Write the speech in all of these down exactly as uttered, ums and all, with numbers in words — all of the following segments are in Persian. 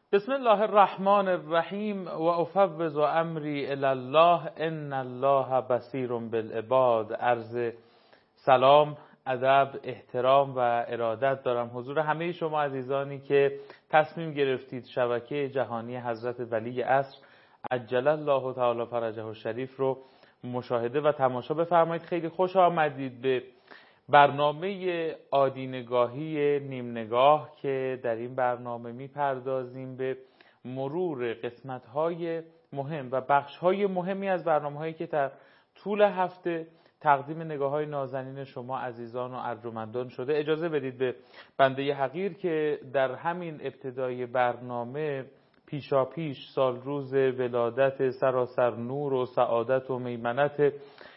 بسم الله الرحمن الرحیم و افوض امری الی الله ان الله بصیر بالعباد. عرض سلام، ادب، احترام و ارادت دارم حضور همه شما عزیزانی که تصمیم گرفتید شبکه جهانی حضرت ولی عصر عجل الله تعالی فرجه الشریف رو مشاهده و تماشا بفرمایید. خیلی خوش آمدید به برنامه عادی‌نگاهی نیم نگاه که در این برنامه میپردازیم به مرور قسمت‌های مهم و بخش‌های مهمی از برنامه‌هایی که در طول هفته تقدیم نگاه‌های نازنین شما عزیزان و ارجمندان شده. اجازه بدید به بنده حقیر که در همین ابتدای برنامه پیشا پیش سال روز ولادت سراسر نور و سعادت و میمنت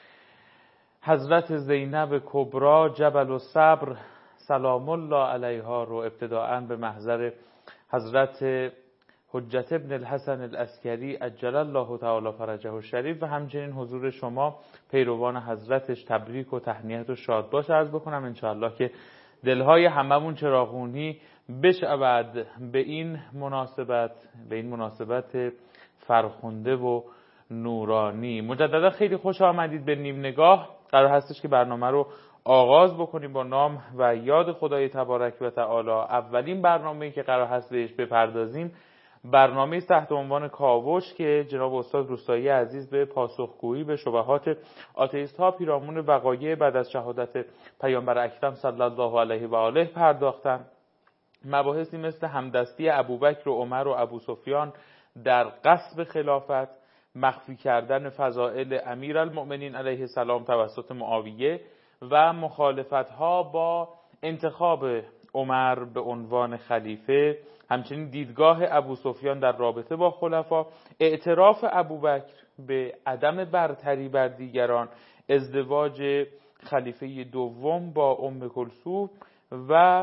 حضرت زینب کبرا جبل الصبر سلام الله علیها رو ابتداءً به محضر حضرت حجت ابن الحسن العسکری عجل الله تعالی فرجه الشریف و همچنین حضور شما پیروان حضرتش تبریک و تهنیت و شادباش عرض بکنم. انشاءالله که دلهای هممون چراغونی بشود به این مناسبت به این مناسبت فرخنده و نورانی. مجددا خیلی خوش آمدید به نیم نگاه. قرار هستش که برنامه رو آغاز بکنیم با نام و یاد خدای تبارک و تعالی. اولین برنامه‌ای که قرار هست بهش بپردازیم برنامه است تحت عنوان کاوش که جناب استاد روستایی عزیز به پاسخگویی به شبهات آتئیست ها پیرامون وقایع بعد از شهادت پیامبر اکرم صلی الله علیه و آله پرداختن. مباحثی مثل همدستی ابوبکر و عمر و ابوسفیان در غصب خلافت، مخفی کردن فضائل امیرالمؤمنین علیه السلام توسط معاویه و مخالفت‌ها با انتخاب عمر به عنوان خلیفه، همچنین دیدگاه ابوسفیان در رابطه با خلفا، اعتراف ابوبکر به عدم برتری بر دیگران، ازدواج خلیفه دوم با ام کلثوم و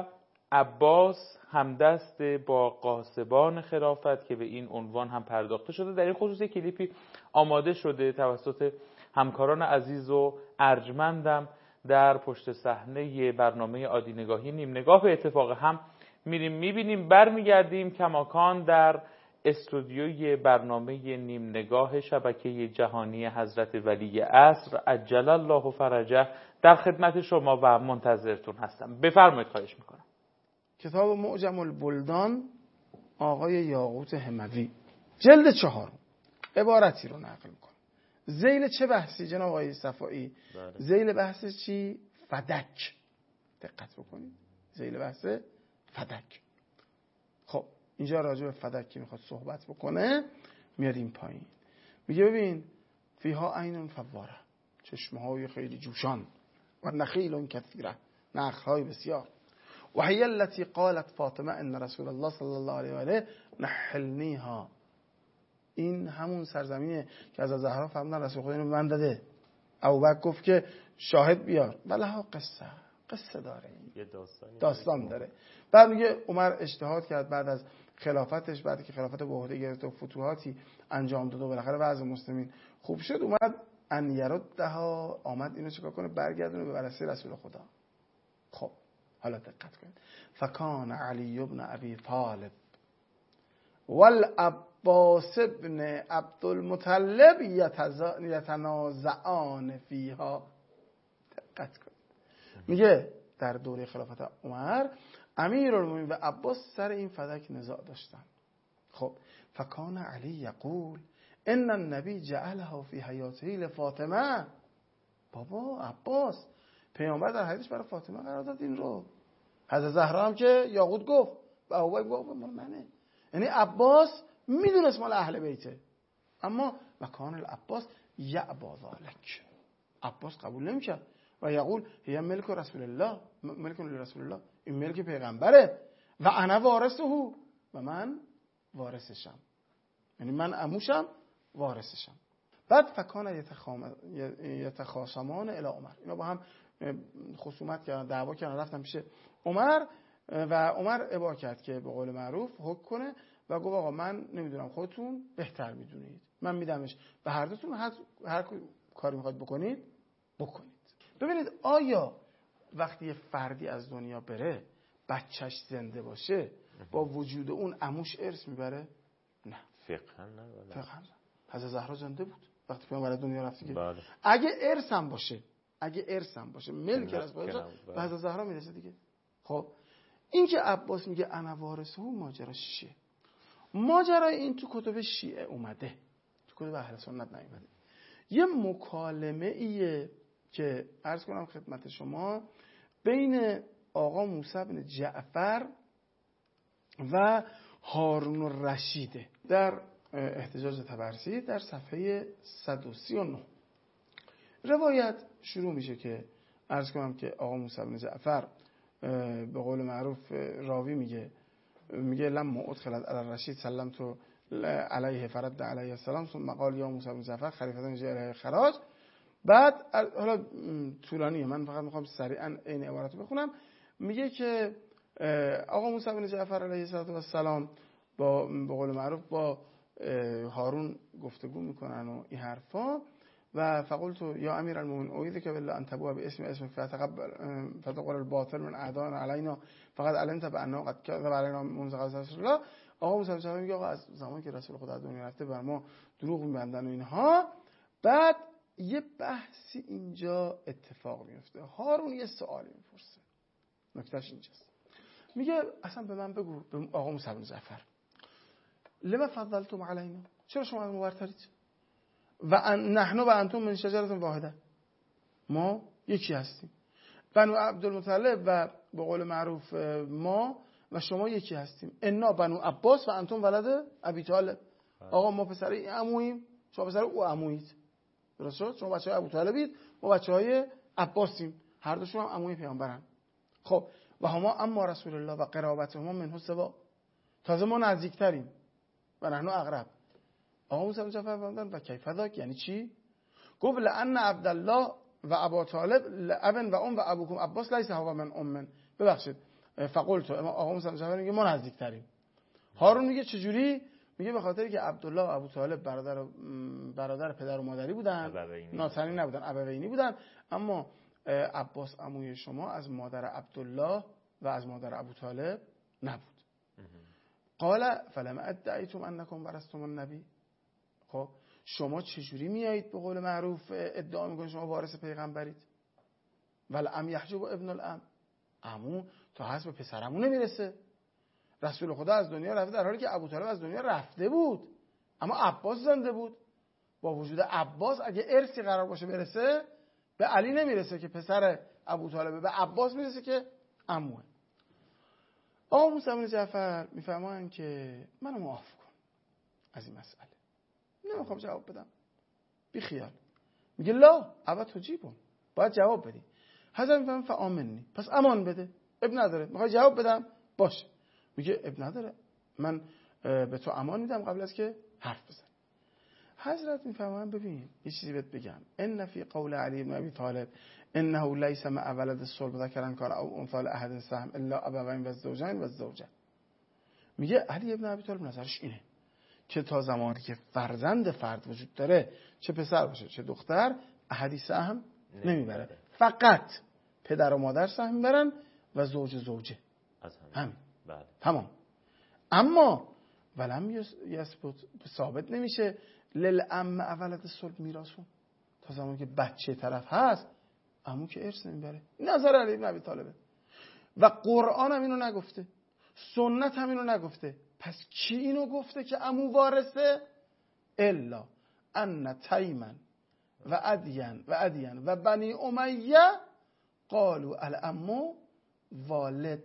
عباس همدست با غاصبان خلافت که به این عنوان هم پرداخته شده. در این خصوص کلیپی آماده شده توسط همکاران عزیز و ارجمندم در پشت صحنه برنامه عادی‌نگاهی نیم نگاه. به اتفاق هم میریم میبینیم برمیگردیم کماکان در استودیوی برنامه نیم نگاه شبکه جهانی حضرت ولی عصر عجل الله فرجه در خدمت شما و منتظرتون هستم. بفرمایید، خواهش میکنم. کتاب معجم البلدان آقای یاقوت هموی جلد چهار عبارتی رو نقل میکنه. ذیل چه بحثی جناب آقای صفایی؟ ذیل بحث چی؟ فدک. دقت بکنید، ذیل بحث فدک. خب اینجا راجع به فدک که میخواد صحبت بکنه میاد این پایین، میگه ببین فیها عین فواره، چشمه های خیلی جوشان، و نخیل کثیره، نخل های بسیار، و هی التي قالت فاطمه ان رسول الله صلی الله علیه و آله نحلنیها. این همون سرزمینه که از زهرا فرمودن رسول خدا اینو من داده. ابوبکر گفت که شاهد بیار، ولها قصه، قصه داره، یه داستان داستان داره. بعد میگه عمر اجتهاد کرد بعد از خلافتش، بعد که خلافت به عهده گرفت و فتوحاتی انجام داد و بالاخره وضع مسلمین خوب شد، اومد ان یردها، آمد اینو چیکار کنه؟ برگردونه به بررسی رسول خدا. خب حالا دقت کنید. فکان علی ابن ابی طالب والعباس ابن عبدالمطلب یتنازعان فیها. دقت کنید، میگه در دوره خلافت عمر امیرالمومنین و عباس سر این فدک نزاع داشتن. خب فکان علی یقول ان النبی جعلها فی حیاته لفاطمه. بابا عباس، پیامبر در حیاتش برای فاطمه قرار داد این رو. حضرت زهرا هم که یاقوت گفت و ابوبکر گفت مال منه. یعنی عباس میدونست مال اهل بیته، اما مکان العباس یعبا ذلک، عباس قبول نمیکرد و یقول هی ملک رسول الله، ملک رسول الله، این ملک پیغمبره و انا وارثه، و من وارثشم، یعنی من عموشم وارثشم. بعد فکان یتخاصمان الی عمر، اینا با هم خصومت کردن، دعوا کردن، رفتن پیش عمر و عمر ابا کرد که به قول معروف حکم کنه و گفت آقا من نمیدونم، خودتون بهتر میدونید، من میدمش به هر دوتون، هر, هر کاری میخواید بکنید بکنید. ببینید آیا وقتی یه فردی از دنیا بره بچهش زنده باشه با وجود اون عموش ارث میبره؟ نه. فقها نه. فقها نه. حضرت زهرا زنده بود وقتی پیامبر دنیا رفت دیگه. بله. اگه ارث هم باشه، اگه ارث هم باشه ملک از باشه به حضرت زهرا میرسه دیگه. خب این که عباس میگه انا وارثه، ماجرا چیه؟ ماجرا این تو کتب شیعه اومده، تو کتب اهل سنت نیومده. یه مکالمه ایه که عرض کنم خدمت شما بین آقا موسی بن جعفر و هارون الرشیده در احتجاج طبرسی در صفحه صد و سی و نه. روایت شروع میشه که عرض کنم که آقا موسی بن جعفر به قول معروف راوی میگه میگه لما ادخلت علی الرشید سلمت علیه فرد علیه السلام ثم قال یا موسی بن جعفر خلیفتان جعل خراج. بعد حالا طولانیه، من فقط میخوام سریعا این عبارت رو بخونم. میگه که آقا موسی بن جعفر علیه السلام با به قول معروف با هارون گفتگو میکنن و این حرفا و فقلت یا امیر المؤمنین اعیذک بالله ان تبوء باسم اسمک فتقبل فتقبل الباطل من اعدائنا علینا فقط علمت بانه قد كذب علینا منذ قبل رسول الله. آقا موسی بن جعفر میگه آقا از زمانی که رسول خدا از دنیا رفته بر ما دروغ میبندن و اینها. بعد یه بحثی اینجا اتفاق میفته. هارون یه سوالی میپرسه، نکتهش اینجاست. میگه اصلا به من بگو، به آقا موسی بن جعفر، لما فضلتم علینا، چرا شما از ما برترید؟ و نحن و انتم من شجرة واحده، ما یکی هستیم. بنو عبدالمطلب و به قول معروف ما و شما یکی هستیم. انا بنو عباس و انتم ولد ابی طالب. آقا ما پسر عموییم، شما پسر او عمویید. درست شد؟ شما بچه‌های ابو طالبید، ما بچه‌های عباسیم، هر دوشون هم عموی پیامبرن. خب و هما اما رسول الله و قرابتهما منه سوا، تازه ما نزدیکتریم و نحن اقرب. آقا موسی بن جعفر فرمودن و کیف ذاک، یعنی چی؟ گفت لان عبدالله و ابا طالب ابن و ام و ابوکم عباس لیس هو من ام. ببخشید فقلت، آقا موسی بن جعفر میگه ما نزدیکتریم. هارون میگه چجوری؟ میگه به خاطری که عبدالله و ابو طالب برادر برادر پدر و مادری بودن، ناتنی نبودن، ابوینی بودن، اما عباس عموی شما از مادر عبدالله و از مادر ابو طالب نبود. قال فلما ادعیتم انکم ورثتم النبی. خب شما چجوری میایید به قول معروف ادعا میکنید شما وارث پیغمبرید؟ ول ام یحجب ابن الام، عمو تا هست به پسرمو نمیرسه. رسول خدا از دنیا رفته در حالی که ابو طالب از دنیا رفته بود، اما عباس زنده بود. با وجود عباس اگه ارثی قرار باشه برسه به علی نمیرسه که پسر ابو طالبه، به عباس میرسه که عموه. آقا موسی بن جعفر میفرمایند که منو معاف کن از این مسئله، نمیخوام جواب بدم، بی خیال. میگه لا اول تجیبون، باید جواب بدی. حضرت میفرمان فآمنی، پس امان بده، اب نداره. میخوای جواب بدم باشه. میگه اب نداره، من به تو امان میدم قبل از که حرف بزن. حضرت میفرمان ببین یه چیزی بهت بگم، ان فی قول علی بن ابی طالب انه لیس مع ولد الصلب ذکرا کان او انثى احد سهم الا ابوین و الزوجین و الزوجه. میگه علی ابن ابی طالب نظرش اینه که تا زمانی که فرزند فرد وجود داره، چه پسر باشه چه دختر، احدی سهم نمیبره، فقط پدر و مادر سهم میبرن و زوج و زوجه همین. بله. تمام. اما ولم یثبت، ثابت نمیشه للعم ولد الصلب میراثون، تا زمانی که بچه طرف هست عمو که ارث نمیبره. نظر علی ابن ابی طالبه و قرآن هم اینو نگفته، سنت هم اینو نگفته. پس کی اینو گفته که عمو وارثه؟ الا ان تیمن و ادین و ادین و بنی امیه قالوا العمو والد.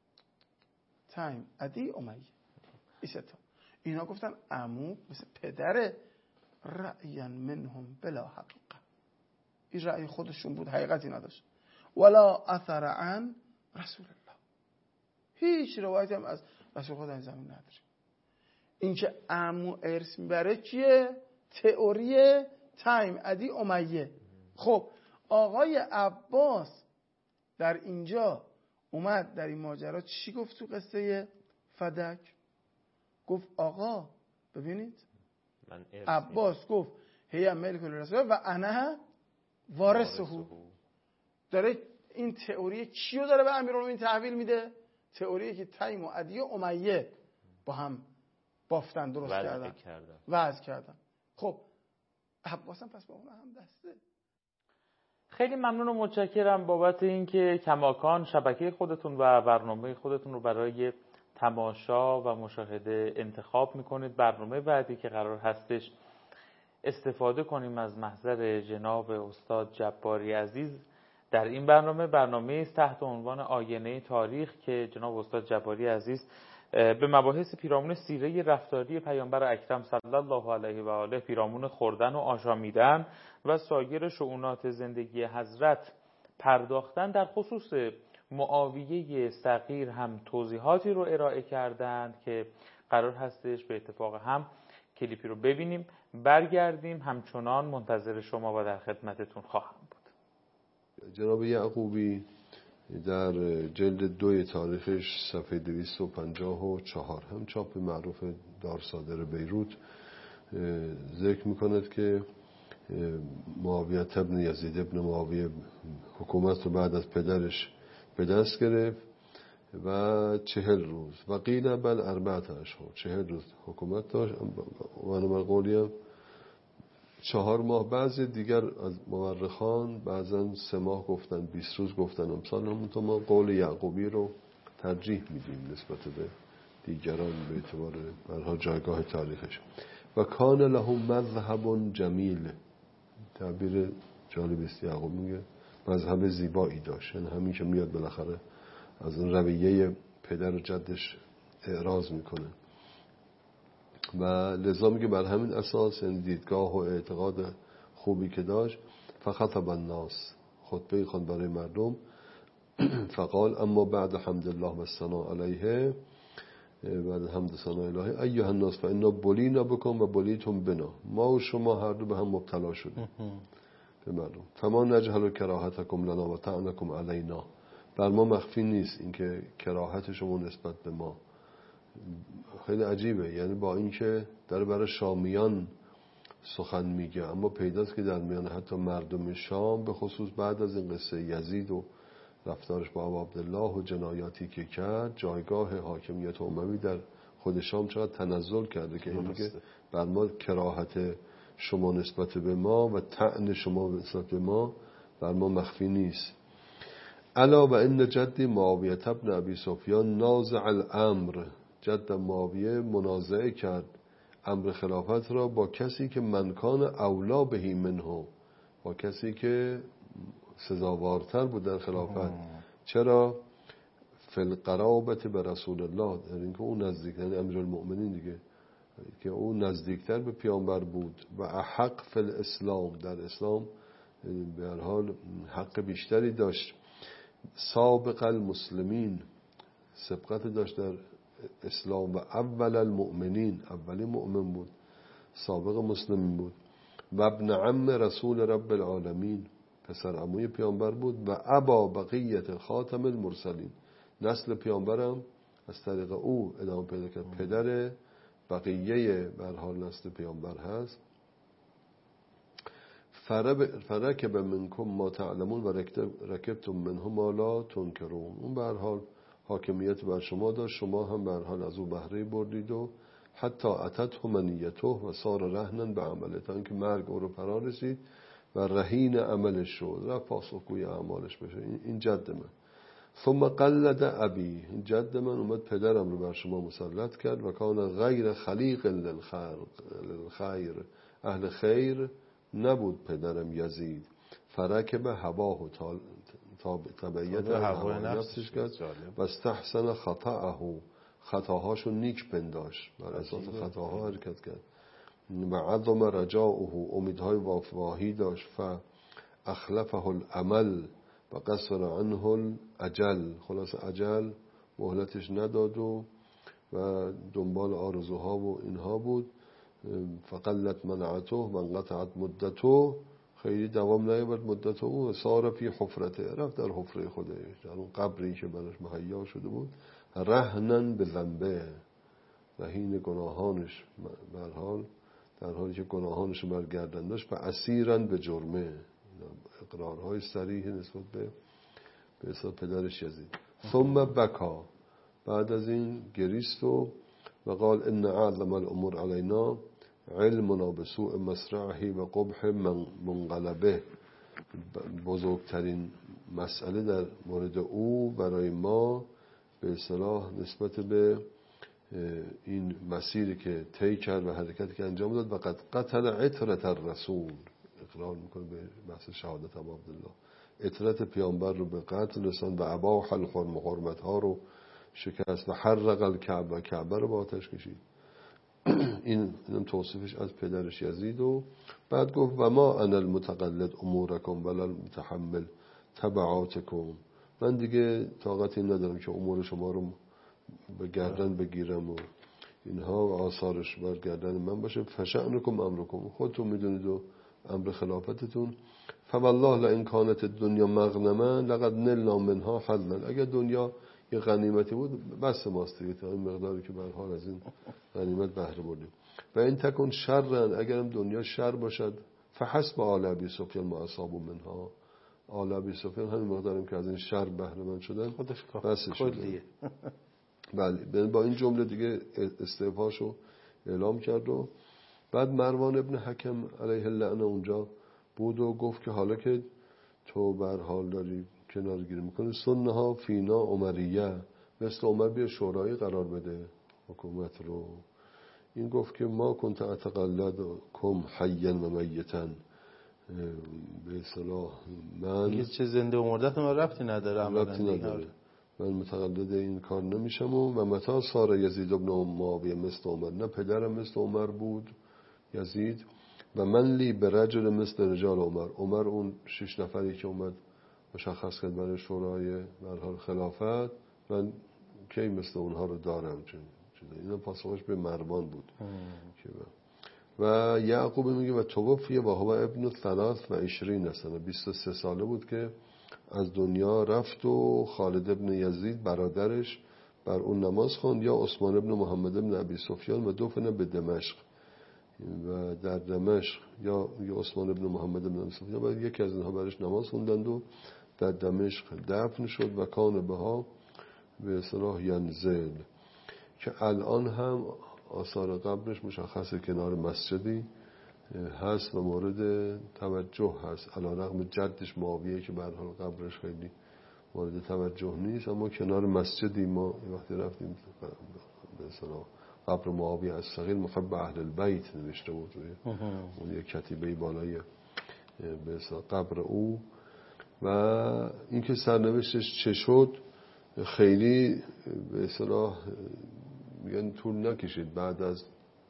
تیم، ادی، امیه، ایستا اینا گفتن عمو مثل پدره، رأی منهم بلا حقیقه، این رأی خودشون بود، حقیقتی نداشت. ولا اثر عن رسول الله، هیچ روایتی هم از رسول خدا این زمین نداریم. این که عمو ارث میبره چیه؟ تئوری تیم، ادی، امیه. خب آقای عباس در اینجا اومد در این ماجرا چی گفت تو قصه فدک؟ گفت آقا ببینید من عباس گفت هی ملک الرسول و انا وارثه. داره این تئوری کیو داره به امیرالمومنین تحویل میده؟ تئوری که تیم و عدی و امیه با هم بافتن، درست کردن کردن وضع کردن. خب عباس هم پس با اون هم دسته. خیلی ممنون و متشکرم بابت اینکه کماکان شبکه خودتون و برنامه خودتون رو برای تماشا و مشاهده انتخاب میکنید. برنامه بعدی که قرار هستش استفاده کنیم از محضر جناب استاد جباری عزیز، در این برنامه برنامه است تحت عنوان آینه تاریخ که جناب استاد جباری عزیز به مباحث پیرامون سیره رفتاری پیامبر اکرم صلی الله علیه و آله، پیرامون خوردن و آشامیدن و سایر شؤونات زندگی حضرت پرداختن. در خصوص معاویه صغیر هم توضیحاتی رو ارائه کردند که قرار هستش به اتفاق هم کلیپی رو ببینیم، برگردیم همچنان منتظر شما و در خدمتتون خواهم بود. جناب یعقوبی در جلد دوی تاریخش صفحه دویست و پنجاه و چهار هم چاپ معروف دارصادر بیروت ذکر میکند که معاویه ابن یزید ابن معاویه حکومت رو بعد از پدرش به دست گرفت و چهل روز و قیل بل اربعت اشهر چهل روز حکومت داشت و من قولیم چهار ماه. بعضی دیگر از مورخان بعضا سه ماه گفتن، بیست روز گفتن امثال هم. تو ما قول یعقوبی رو ترجیح میدیم نسبت به دیگران به اعتبار برها جایگاه تاریخش. و کان له مذهب جمیل، تعبیر جالب است. یعقوب میگه مذهب زیبایی داشت، یعنی همین که میاد بالاخره از اون رویه پدر و جدش اعراض میکنه و لذا میگه بر همین اساس این دیدگاه و اعتقاد خوبی که داشت فخطب الناس، خطبه خوند برای مردم. فقال اما بعد حمد الله و ثنا علیه، بعد حمد ثنا الهی، ایها الناس فانا بلینا بکم و بلیتم بنا، ما و شما هر دو به هم مبتلا شدیم به مردم. فما نجهل کراهتکم لنا و طعنکم علینا، بر ما مخفی نیست اینکه کراهت شما نسبت به ما. خیلی عجیبه، یعنی با اینکه داره برای شامیان سخن میگه اما پیداست که در میان حتی مردم شام به خصوص بعد از این قصه یزید و رفتارش با ابا عبدالله و جنایاتی که کرد، جایگاه حاکمیت اموی در خود شام چقدر تنزل کرده که این میگه بر ما کراهت شما نسبت به ما و طعن شما نسبت به ما بر ما مخفی نیست. الا و ان جدی معاویه ابن ابی سفیان نازع الامر، جد معاویه منازعه کرد امر خلافت را با کسی که منکان اولا بهی منه، با کسی که سزاوارتر بود در خلافت. چرا؟ فی القرابت به رسول الله، در اینکه اون نزدیک، یعنی امیرالمؤمنین دیگه، که اون نزدیکتر به پیامبر بود و احق فی الاسلام، در اسلام به هر حال حق بیشتری داشت. سابق المسلمین، سبقت داشت در اسلام و اول المؤمنین، اولی مؤمن بود، سابق مسلمین بود. و ابن عم رسول رب العالمین، پسر عموی پیامبر بود. و ابا بقیت خاتم المرسلین، نسل پیامبرم از طریق او ادامه پیدا کرد، پدر بقیه به هر حال نسل پیامبر هست. فرکب منکم ما تعلمون و رکبتم منه ما لا تنکرون، اون به هر حال حاکمیت بر شما داشت، شما هم به هر حال از او بهره بردید و حتی اتته منیته و صار رهنا به عمله، تا اینکه مرگ او رو فرا رسید و رهین عملش شد، رفت پاسخگوی اعمالش بشه. این جد من. ثم قلد ابی، این جد من اومد پدرم رو بر شما مسلط کرد. و کان غیر خلیق للخیر، اهل خیر نبود پدرم یزید. فرکب هواه و تبعیت هوای نفسش کرد و استحسن خطاءه، خطاهاشو نیک پنداش، بر اساس خطاها حرکت کرد. و عظم رجاؤه، امیدهای وافواهی داشت. فاخلفه العمل و قصر عنه الاجل، خلاص اجل مهلتش نداد و و دنبال آرزوها و اینها بود. فقلت منعته و انقطعت مدته، خیلی دوام نیاورد مدت او. سار فی حفرته، رفت در حفره خودش، در اون قبری که براش مهیا شده بود. رهنن به ذنبه، رهین گناهانش، در حال در حالی که گناهانش برگردن داشت. و اسیرن به جرمه، اقرارهای صریح نسبت به به حساب پدرش یزید. ثم بکا، بعد از این گریست و و قال ان اعظم الامور علینا علمنا بسوء مسرعه و قبح منقلبه. بزرگترین مسئله در مورد او برای ما به اصطلاح نسبت به این مسیری که طی کرد و حرکتی که انجام داد و قد قتل عطرت الرسول، اقرار میکنه به بحث شهادت ابو عبدالله، عطرت پیامبر رو به قتل رساند و اباح الحرم حرمت ها رو شکست و حرق الکعبه، کعبه رو با آتش کشید. این اینم توصیفش از پدرش یزید. و بعد گفت و ما انا المتقلد امورکم ولا المتحمل تبعاتکم، من دیگه طاقتی ندارم که امور شما رو به گردن بگیرم و اینها و آثارش بر گردن من باشه. فشأنکم امرکم، خودتون میدونید و امر خلافتتون. فوالله لئن کانت الدنیا مغنما لقد نلنا منها حظا، اگر دنیا یه غنیمتی بود بس ماست دیگه، تا این مقداری که به هر حال از این غنیمت بهره بردیم. و این تکن شرا، اگرم دنیا شر باشد فحسب آل ابی سفیان ما اصابوا منها، آل ابی سفیان همین مقداریم که از این شر بهره مند شدن خودش بس کلیه. بله، با این جمله دیگه استعفاشو اعلام کرد. و بعد مروان ابن حکم علیه اللعنه اونجا بود و گفت که حالا که تو بر حال داری کنارگیری میکنی، سنه ها فینا عمریه، مثل عمر بیا شورایی قرار بده حکومت رو. این گفت که ما کنت اتقلد کم حیا و میتا، به اصطلاح من یه چه زنده و مردت ما ربطی نداره، ربطی نداره، من متقلد این کار نمیشم. و, و متا سار یزید ابن معاویه مثل عمر، نه پدرم مثل عمر بود یزید، و من لی به رجل مثل رجال عمر، عمر اون شش نفری که اومد مشخص کرد برای شورای برحال خلافت، من کی مثل اونها رو دارم. اینا پاسخش به مروان بود. و یعقوب میگه و توفی و هو ابن ثلاث و عشرین سنه، بیست و سه ساله بود که از دنیا رفت. و خالد ابن یزید برادرش بر اون نماز خواند، یا عثمان ابن محمد ابن ابی سفیان و دفن به دمشق. و در دمشق یا عثمان ابن محمد ابن ابی سفیان و یکی از اینها برش نماز خوندند و در دمشق دفن شد. و کان بها به اصطلاح ینزل، که الان هم آثار قبرش مشخصه کنار مسجدی هست و مورد توجه هست، علی رغم جدش معاویه که به هر حال قبرش خیلی مورد توجه نیست، اما کنار مسجدی ما وقتی رفتیم به اصطلاح قبر معاویه از صغیر محب اهل البیت نوشته بود روی اون یک کتیبه بالای به اصطلاح قبر او. و اینکه سرنوشتش چه شد خیلی به اصطلاح میگن طول نکشید. بعد از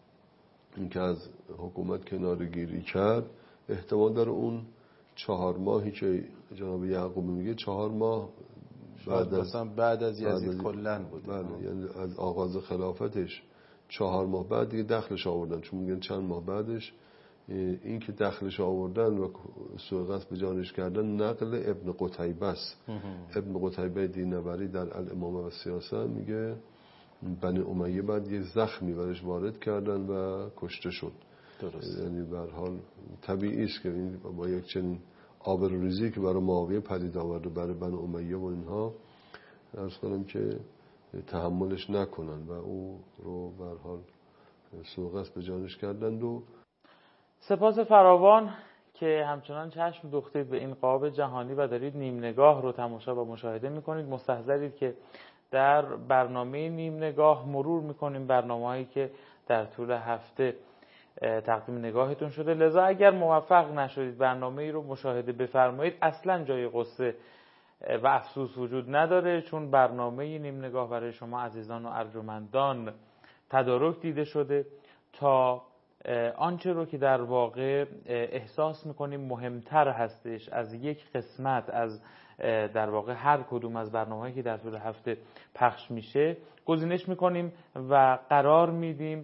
اینکه از حکومت کنارگیری کرد، احتمال داره اون چهار ماهی که جناب یعقوب میگه چهار ماه بعد از بعد از یزید کلن بود، بله، یعنی از آغاز خلافتش چهار ماه بعد دیگه دخلش آوردن، چون میگن چند ماه بعدش این که دخلش آوردن و سوء قصد به جانش کردن نقل ابن قتیبه است. ابن قتیبه دینوری در الامامه و سیاست میگه بنی امیه بعد یه زخمی برش وارد کردن و کشته شد. درست. یعنی به هر حال طبیعی است که این با یک چنین آبروریزی که برای معاویه پدید آورده برای بنی امیه و اینها، عرض کنم که تحملش نکنن و او رو به هر حال سوء قصد به جانش کردند. و سپاس فراوان که همچنان چشم دوختید به این قاب جهانی و دارید نیم نگاه رو تماشا و مشاهده میکنید. مستحضرید که در برنامه نیم نگاه مرور میکنیم برنامه‌هایی که در طول هفته تقدیم نگاهتون شده، لذا اگر موفق نشدید برنامه ای رو مشاهده بفرمایید اصلا جای غصه و افسوس وجود نداره، چون برنامه نیم نگاه برای شما عزیزان و ارجمندان تدارک دیده شده تا آنچه رو که در واقع احساس میکنیم مهمتر هستش از یک قسمت از در واقع هر کدوم از برنامه‌هایی که در طول هفته پخش میشه گزینش میکنیم و قرار میدیم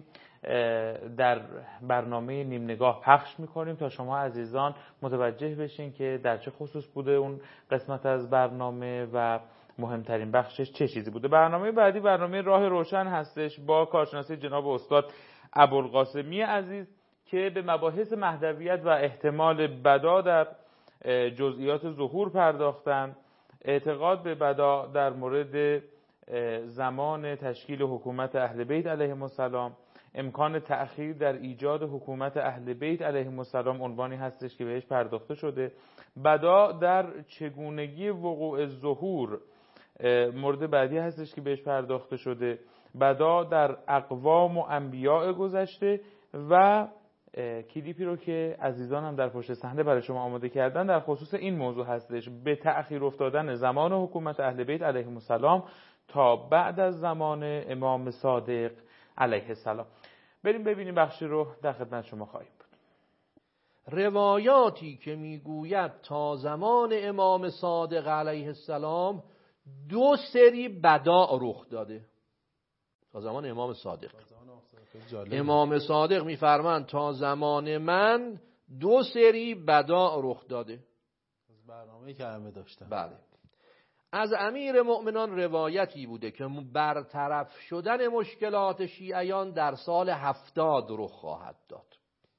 در برنامه نیم نگاه پخش میکنیم تا شما عزیزان متوجه بشین که در چه خصوص بوده اون قسمت از برنامه و مهمترین بخشش چه چیزی بوده. برنامه بعدی برنامه راه روشن هستش با کارشناسی جناب استاد ابوالقاسمی عزیز که به مباحث مهدویت و احتمال بدا در جزئیات ظهور پرداختن، اعتقاد به بدا در مورد زمان تشکیل حکومت اهل بیت علیهم السلام، امکان تأخیر در ایجاد حکومت اهل بیت علیهم السلام عنوانی هستش که بهش پرداخته شده. بدا در چگونگی وقوع ظهور مورد بعدی هستش که بهش پرداخته شده. بدا در اقوام و انبیاء گذشته و کلیپی رو که عزیزان هم در پشت صحنه برای شما آماده کردن در خصوص این موضوع هستش، به تأخیر افتادن زمان حکومت اهل بیت علیهم السلام تا بعد از زمان امام صادق علیه السلام. بریم ببینیم بخشی رو در خدمت شما خواهیم بود. روایاتی که میگوید تا زمان امام صادق علیه السلام دو سری بداع رخ داده. تا زمان امام صادق، امام صادق میفرماند تا زمان من دو سری بداع رخ داده. برنامه‌ای که همه داشتن. بله. از امیر مؤمنان روایتی بوده که برطرف شدن مشکلات شیعیان در سال هفتاد رخ خواهد داد.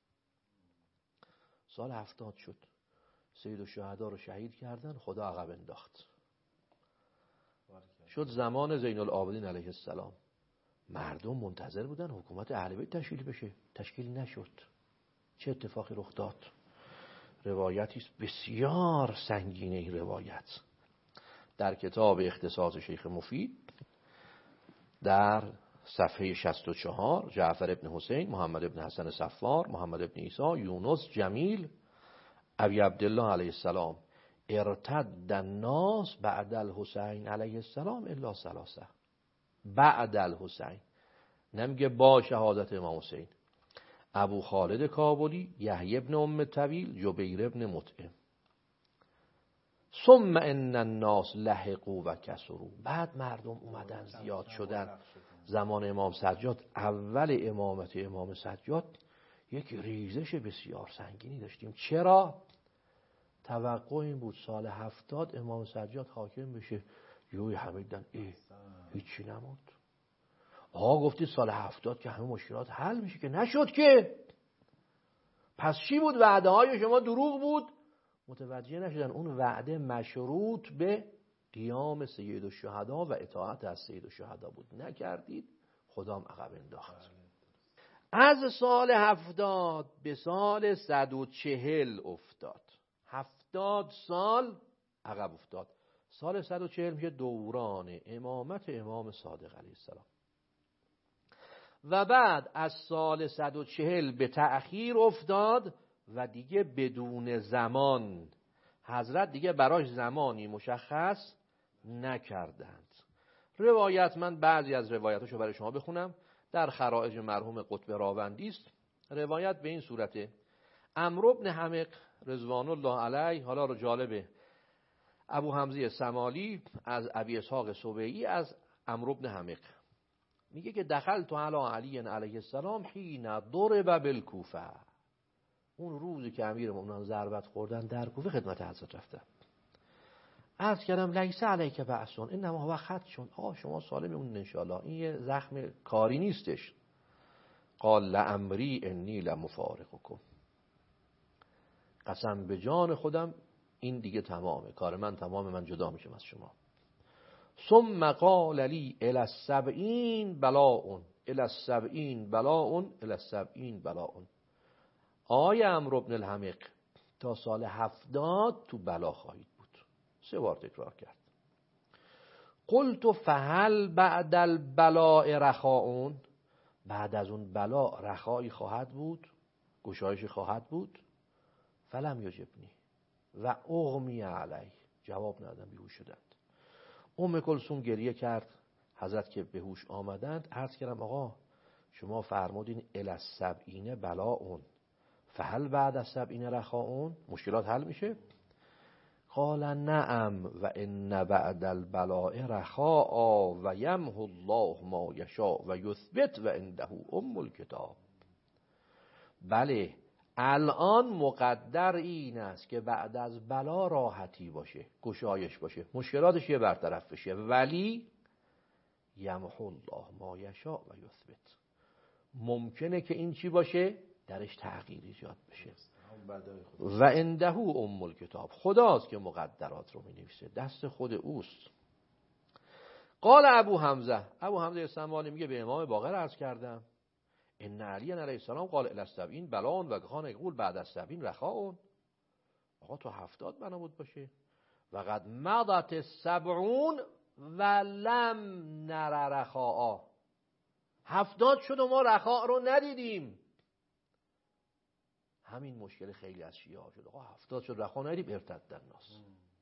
سال هفتاد شد، سید الشهدا رو شهید کردن، خدا عقب انداخت. شد زمان زین العابدین علیه السلام. مردم منتظر بودن حکومت اهل بیت تشکیل بشه، تشکیل نشد. چه اتفاقی رخ داد؟ روایتی بسیار سنگینه. این روایت در کتاب اختصاص شیخ مفید در صفحه شصت و چهار، جعفر ابن حسین، محمد ابن حسن صفار، محمد ابن عیسی، یونس، جمیل، ابی عبدالله علیه السلام، ارتد الناس بعد الحسین علیه السلام الا ثلاثه. بعد الحسین، نمیگه با شهادت امام حسین. ابو خالد کابلی، یحیی ابن ام طویل، جبیر ابن مطعم. ثم ان الناس لحقوا و کثروا. بعد مردم اومدن زیاد شدن. زمان امام سجاد، اول امامت امام سجاد، یک ریزش بسیار سنگینی داشتیم. چرا؟ توقع این بود سال هفتاد امام سجاد حاکم بشه. یوی همه دیدن ای هیچی نموند. آقا گفتی سال هفتاد که همه مشکلات حل میشه، که نشد که. پس چی بود؟ وعده های شما دروغ بود. متوجه نشدن اون وعده مشروط به قیام سید الشهدا و اطاعت از سید الشهدا بود. نکردید، خدام عقب انداخت. از سال هفتاد به سال صد و چهل افتاد. هفتاد سال عقب افتاد. سال صد و چهل میشه دوران امامت امام صادق علیه السلام. و بعد از سال صد و چهل به تأخیر افتاد و دیگه بدون زمان. حضرت دیگه براش زمانی مشخص نکردند. روایت، من بعضی از روایاتشو برای شما بخونم. در خرائج مرحوم قطب راوندی است. روایت به این صورته: عمرو بن حمق رضوان الله علیه، حالا رو جالبه، ابو حمزه سمالی از ابی اسحاق سبیعی از عمرو بن حمق میگه که دخلت علی علی علیه السلام حین ضرب بالکوفه. اون روزی که امیر مومنان ضربت خوردن در کوفه خدمت حضرت رفتم. عرض کردم لیس علیک بأسون انما هو خدش. آه شما سالمون ان شاء الله، این یه زخم کاری نیستش. قال لعمری انی لمفارقکم. قسم به جان خودم این دیگه تمامه، کار من تمامه، من جدا میشم از شما. ثم قال لی الی السبعین بلاء الی السبعین بلاء الی السبعین بلاء. آقای عمرو بن الحمق تا سال هفتاد تو بلا خواهید بود. سه بار تکرار کرد. قلت فهل بعد البلاء رخاء. بعد از اون بلا رخایی خواهد بود، گشایش خواهد بود. فلم یجبنی و اغمی علیه. جواب ندادم، بیهوش شدند. ام کلثوم گریه کرد. حضرت که به هوش آمدند عرض کردم آقا شما فرمودین الی السبعین بلاء فهل بعد از سبعین رخاء، مشکلات حل میشه؟ قال نعم و ان بعد البلاء رخاء و یمحو الله ما یشاء و یثبت و عنده ام الکتاب. بله، الان مقدر این است که بعد از بلا راحتی باشه، گشایش باشه، مشکلاتش یه برطرف بشه، ولی یمحو الله ما یشاء و یثبت. ممکنه که این چی باشه؟ درش تغییر ایجاد بشه. و عنده ام الکتاب. خداست که مقدرات رو می نویسه، دست خود اوست. قال ابو حمزه، ابو حمزه سمانی میگه به امام باقر عرض کردم ان علی علیه السلام قال الی السبعین بلان و کان یقول بعد از سبعین رخاء. آقا تو هفتاد بنا بود باشه و قد مضت سبعون و لم نر رخاء. هفتاد شد و ما رخاء رو ندیدیم. همین مشکل خیلی از شیعه شد. آقا هفتاد شد رخاء ندیدیم، ارتد الناس.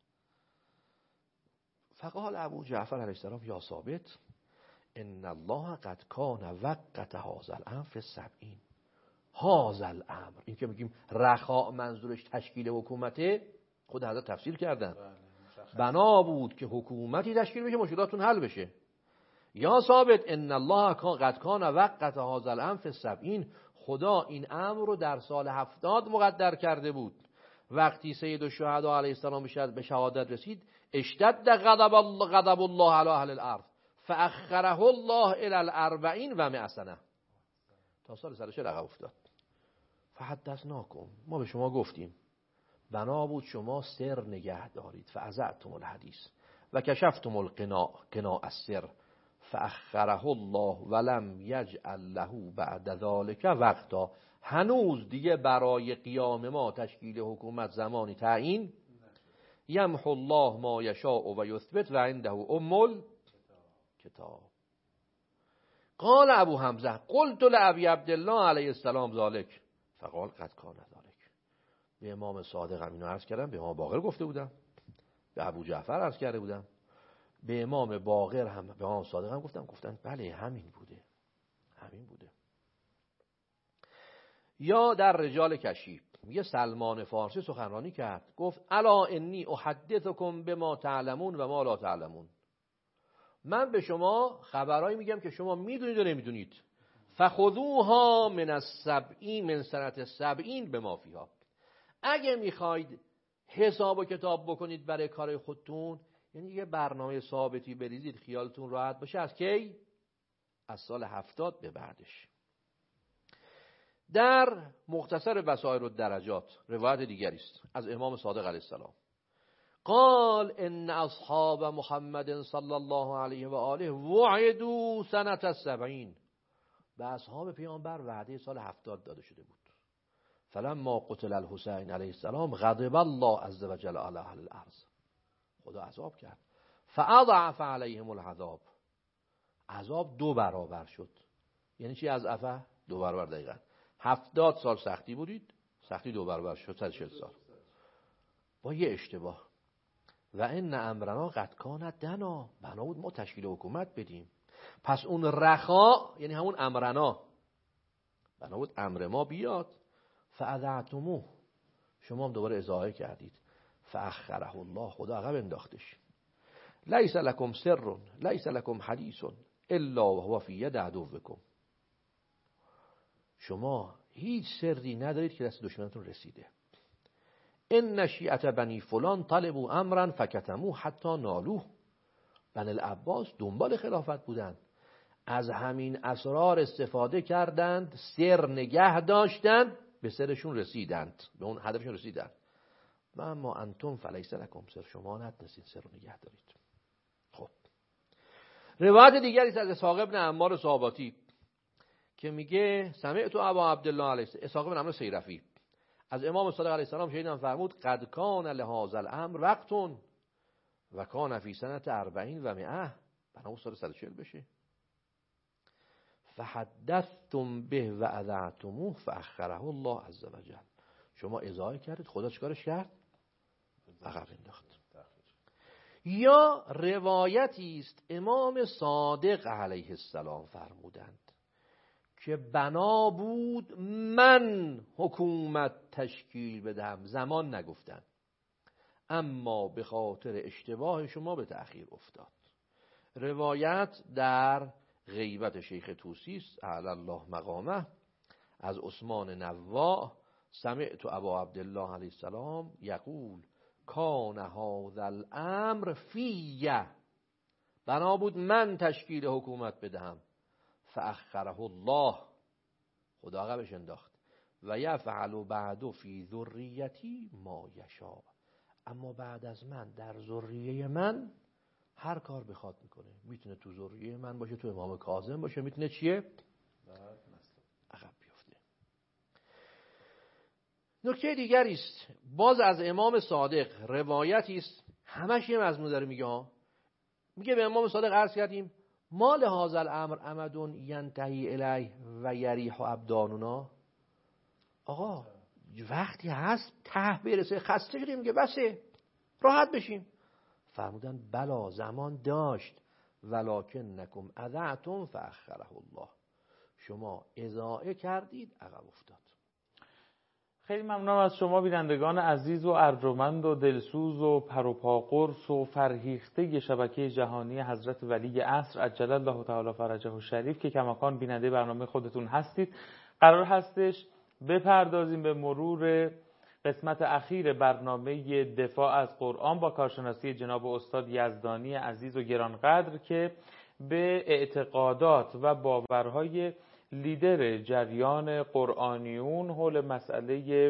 فقال ابو جعفر علیه السلام یا ثابت ان الله قد کان وقت هذا الامر فی السبعین. هذا الامر، این که میگیم رخاء منظورش تشکیل حکومته، خود حضرت تفسیر کردن. بنا بود که حکومتی تشکیل بشه، مشکلاتون حل بشه. یا ثابت ان الله قد کان وقت هذا الامر فی السبعین، خدا این امر رو در سال هفتاد مقدر کرده بود. وقتی سید الشهدا علیه السلام به شهادت رسید اشتد غضب الله غضب الله علی اهل الارض فاخره الله الی الاربعین و مئة سنه، تا سال صد و چهل عقب افتاد. فحدثناکم، ما به شما گفتیم بنا بود شما سر نگه دارید. فاذعتم الحدیث و کشفتم القناع قناع السر فاخره الله ولم یجعل له بعد ذلك وقتا. هنوز دیگه برای قیام ما تشکیل حکومت زمانی تعیین. یمحو الله ما یشاء و یثبت و عنده ام الکتاب. قال ابو حمزه قلت لابی عبدالله علیه السلام ذلك فقال قد کان ذلك. به امام صادق هم اینو عرض کردم، به امام باقر گفته بودم، به ابو جعفر عرض کرده بودم، به امام باقر هم به امام صادق هم گفتم. گفتن بله همین بوده، همین بوده. یا در رجال کشی میگه سلمان فارسی سخنرانی کرد، گفت الا انی احدثکم بما تعلمون و ما لا تعلمون. من به شما خبرایی میگم که شما میدونید و نمیدونید. فخذوها من السبعین من سنت سبعین بما فیها. اگه میخواید حساب و کتاب بکنید برای کار خودتون، یعنی یه برنامه ثابتی بریزید خیالتون راحت باشه، از کی؟ از سال هفتاد به بعدش. در مختصر بصائر الدرجات روایت دیگری است از امام صادق علیه السلام، قال ان اصحاب محمد صلی الله علیه و آله وعدوا سنة السبعین. به اصحاب پیامبر وعده سال هفتاد داده شده بود. فلما قتل الحسین علیه السلام غضب الله عز وجل علی اهل الارض. خدا عذاب کرد. فاضعف علیهم العذاب. عذاب دو برابر شد. یعنی چی اضعف؟ دو برابر. دقیقاً هفتاد سال سختی بودید، سختی دو برابر شد، صد و چهل سال. با یه اشتباه. و ان امرنا قد کان دنا، بنا بود ما تشکیل حکومت بدیم. پس اون رخا یعنی همون امرنا، بنا بود امر ما بیاد. فاذعتموه، شما هم دوباره اضاحه کردید. فاخره الله، خدا عقب انداختش. لیس لکم سر لیس لکم حدیث الا وهو فی ید عدوکم. شما هیچ سری ندارید که دست دشمنتون رسیده. ان شیعه بنی فلان طلبوا امرا فکتموه حتی نالوه. بنی العباس دنبال خلافت بودند، از همین اسرار استفاده کردند، سر نگه داشتند، به سرشون رسیدند، به اون هدفشون رسیدند. و اما انتم فلیس لکم سر، شما نتونستید سر رو نگه دارید. خب روایت دیگری است از اسحاق ابن عمار صحاباتی که میگه سمعت ابا عبدالله علیه اسحاق ابن عمرو سیرفی از امام صادق علیه السلام شنیدم فرمود قد کان لهذا الامر وقت و کان فی سنت اربعین و مئة، بنا سال صد و چهل بشه. فحدثتم به و اذعتموه فاخره الله عز وجل. شما اضاحه کردید، خدا چیکارش کرد؟ عقب انداخت. یا روایتی است امام صادق علیه السلام فرمودند که بنا بود من حکومت تشکیل بدم، زمان نگفتن، اما به خاطر اشتباه شما به تأخیر افتاد. روایت در غیبت شیخ طوسی است اعلی الله مقامه از عثمان نواع سمعت ابا عبدالله علیه السلام یقول کان هذا الامر فیه، بنا بود من تشکیل حکومت بدهم. فاخره الله، خدا عقبش انداخت. و یفعل بعد فی ذریتی ما یشاء، اما بعد از من در ذریه من هر کار بخواد میکنه. میتونه تو ذریه من باشه، تو امام کاظم باشه، میتونه چیه؟ عقب بیفته. نکته دیگری است، باز از امام صادق روایتی است، همش یه مضمون داره میگه ها. میگه به امام صادق عرض کردیم مال هذا الامر امدون ینتهی الیه و یریح ابداننا. آقا وقتی هست ته برسه، خسته شدیم میگه بسه راحت بشیم. فرمودن بلا زمان داشت، ولکن نکم اذعتم فاخره الله، شما اضاعه کردید عقب افتاد. خیلی ممنونم از شما بینندگان عزیز و ارجمند و دلسوز و پروپاقرص و فرهیخته شبکه جهانی حضرت ولی عصر عجل الله تعالی فرجه الشریف که کماکان بیننده برنامه خودتون هستید. قرار هستش بپردازیم به مرور قسمت اخیر برنامه دفاع از قرآن با کارشناسی جناب استاد یزدانی عزیز و گرانقدر که به اعتقادات و باورهای لیدر جریان قرآنیون حول مسئله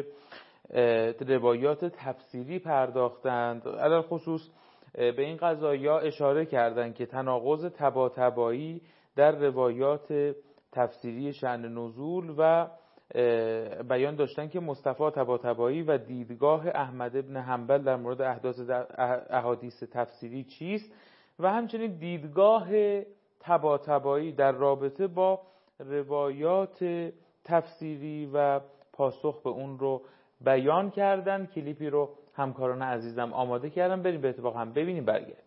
روایات تفسیری پرداختند. علاوه خصوص به این قضایا اشاره کردند که تناقض طباطبایی در روایات تفسیری شأن نزول و بیان داشتن که مصطفی طباطبایی و دیدگاه احمد بن حنبل در مورد احادیث تفسیری چیست و همچنین دیدگاه طباطبایی در رابطه با روایات تفسیری و پاسخ به اون رو بیان کردن. کلیپی رو همکاران عزیزم آماده کردن، بریم به اتفاق هم ببینیم برگردیم.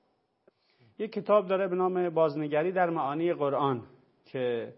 یک کتاب داره به نام بازنگری در معانی قرآن که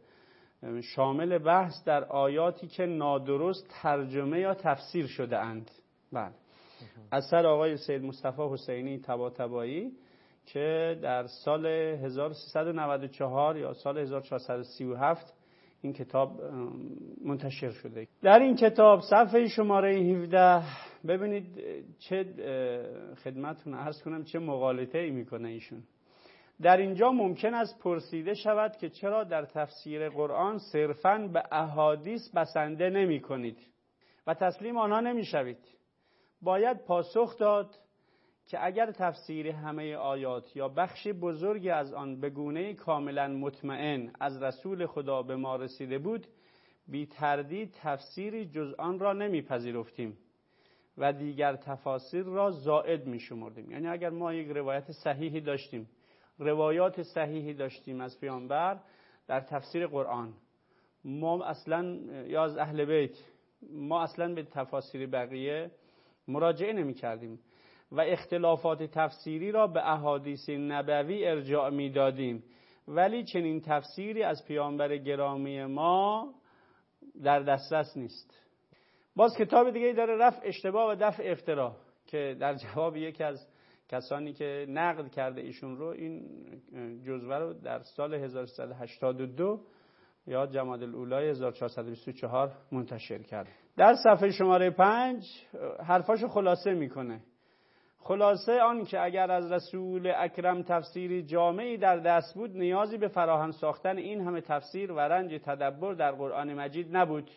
شامل بحث در آیاتی که نادرست ترجمه یا تفسیر شده اند. بله. اثر آقای سید مصطفی حسینی طباطبایی که در سال هزار و سیصد و نود و چهار یا سال هزار و چهارصد و سی و هفت این کتاب منتشر شده. در این کتاب صفحه شماره هفده ببینید چه خدمتتون عرض کنم چه مغالطه ای میکنه ایشون. در اینجا ممکن است پرسیده شود که چرا در تفسیر قرآن صرفاً به احادیث بسنده نمی کنید و تسلیم آنها نمی شوید. باید پاسخ داد که اگر تفسیر همه آیات یا بخش بزرگی از آن به گونه کاملا مطمئن از رسول خدا به ما رسیده بود، بی تردید تفسیری جز آن را نمی پذیرفتیم و دیگر تفاسیر را زائد می شمردیم. یعنی اگر ما یک روایت صحیحی داشتیم، روایات صحیحی داشتیم از پیامبر در تفسیر قرآن، ما اصلا یا از اهل بیت، ما اصلا به تفاسیر بقیه مراجعه نمی کردیم و اختلافات تفسیری را به احادیث نبوی ارجاع می دادیم، ولی چنین تفسیری از پیامبر گرامی ما در دسترس نیست. باز کتاب دیگه داره رفع اشتباه و دفع افترا که در جواب یکی از کسانی که نقد کرده ایشون رو این جزوه رو در سال هزار و سیصد و هشتاد و دو یا جمادی الاولی هزار و چهارصد و بیست و چهار منتشر کرد. در صفحه شماره پنج حرفاشو خلاصه میکنه. خلاصه آن که اگر از رسول اکرم تفسیری جامعی در دست بود، نیازی به فراهم ساختن این همه تفسیر و رنج تدبر در قرآن مجید نبود.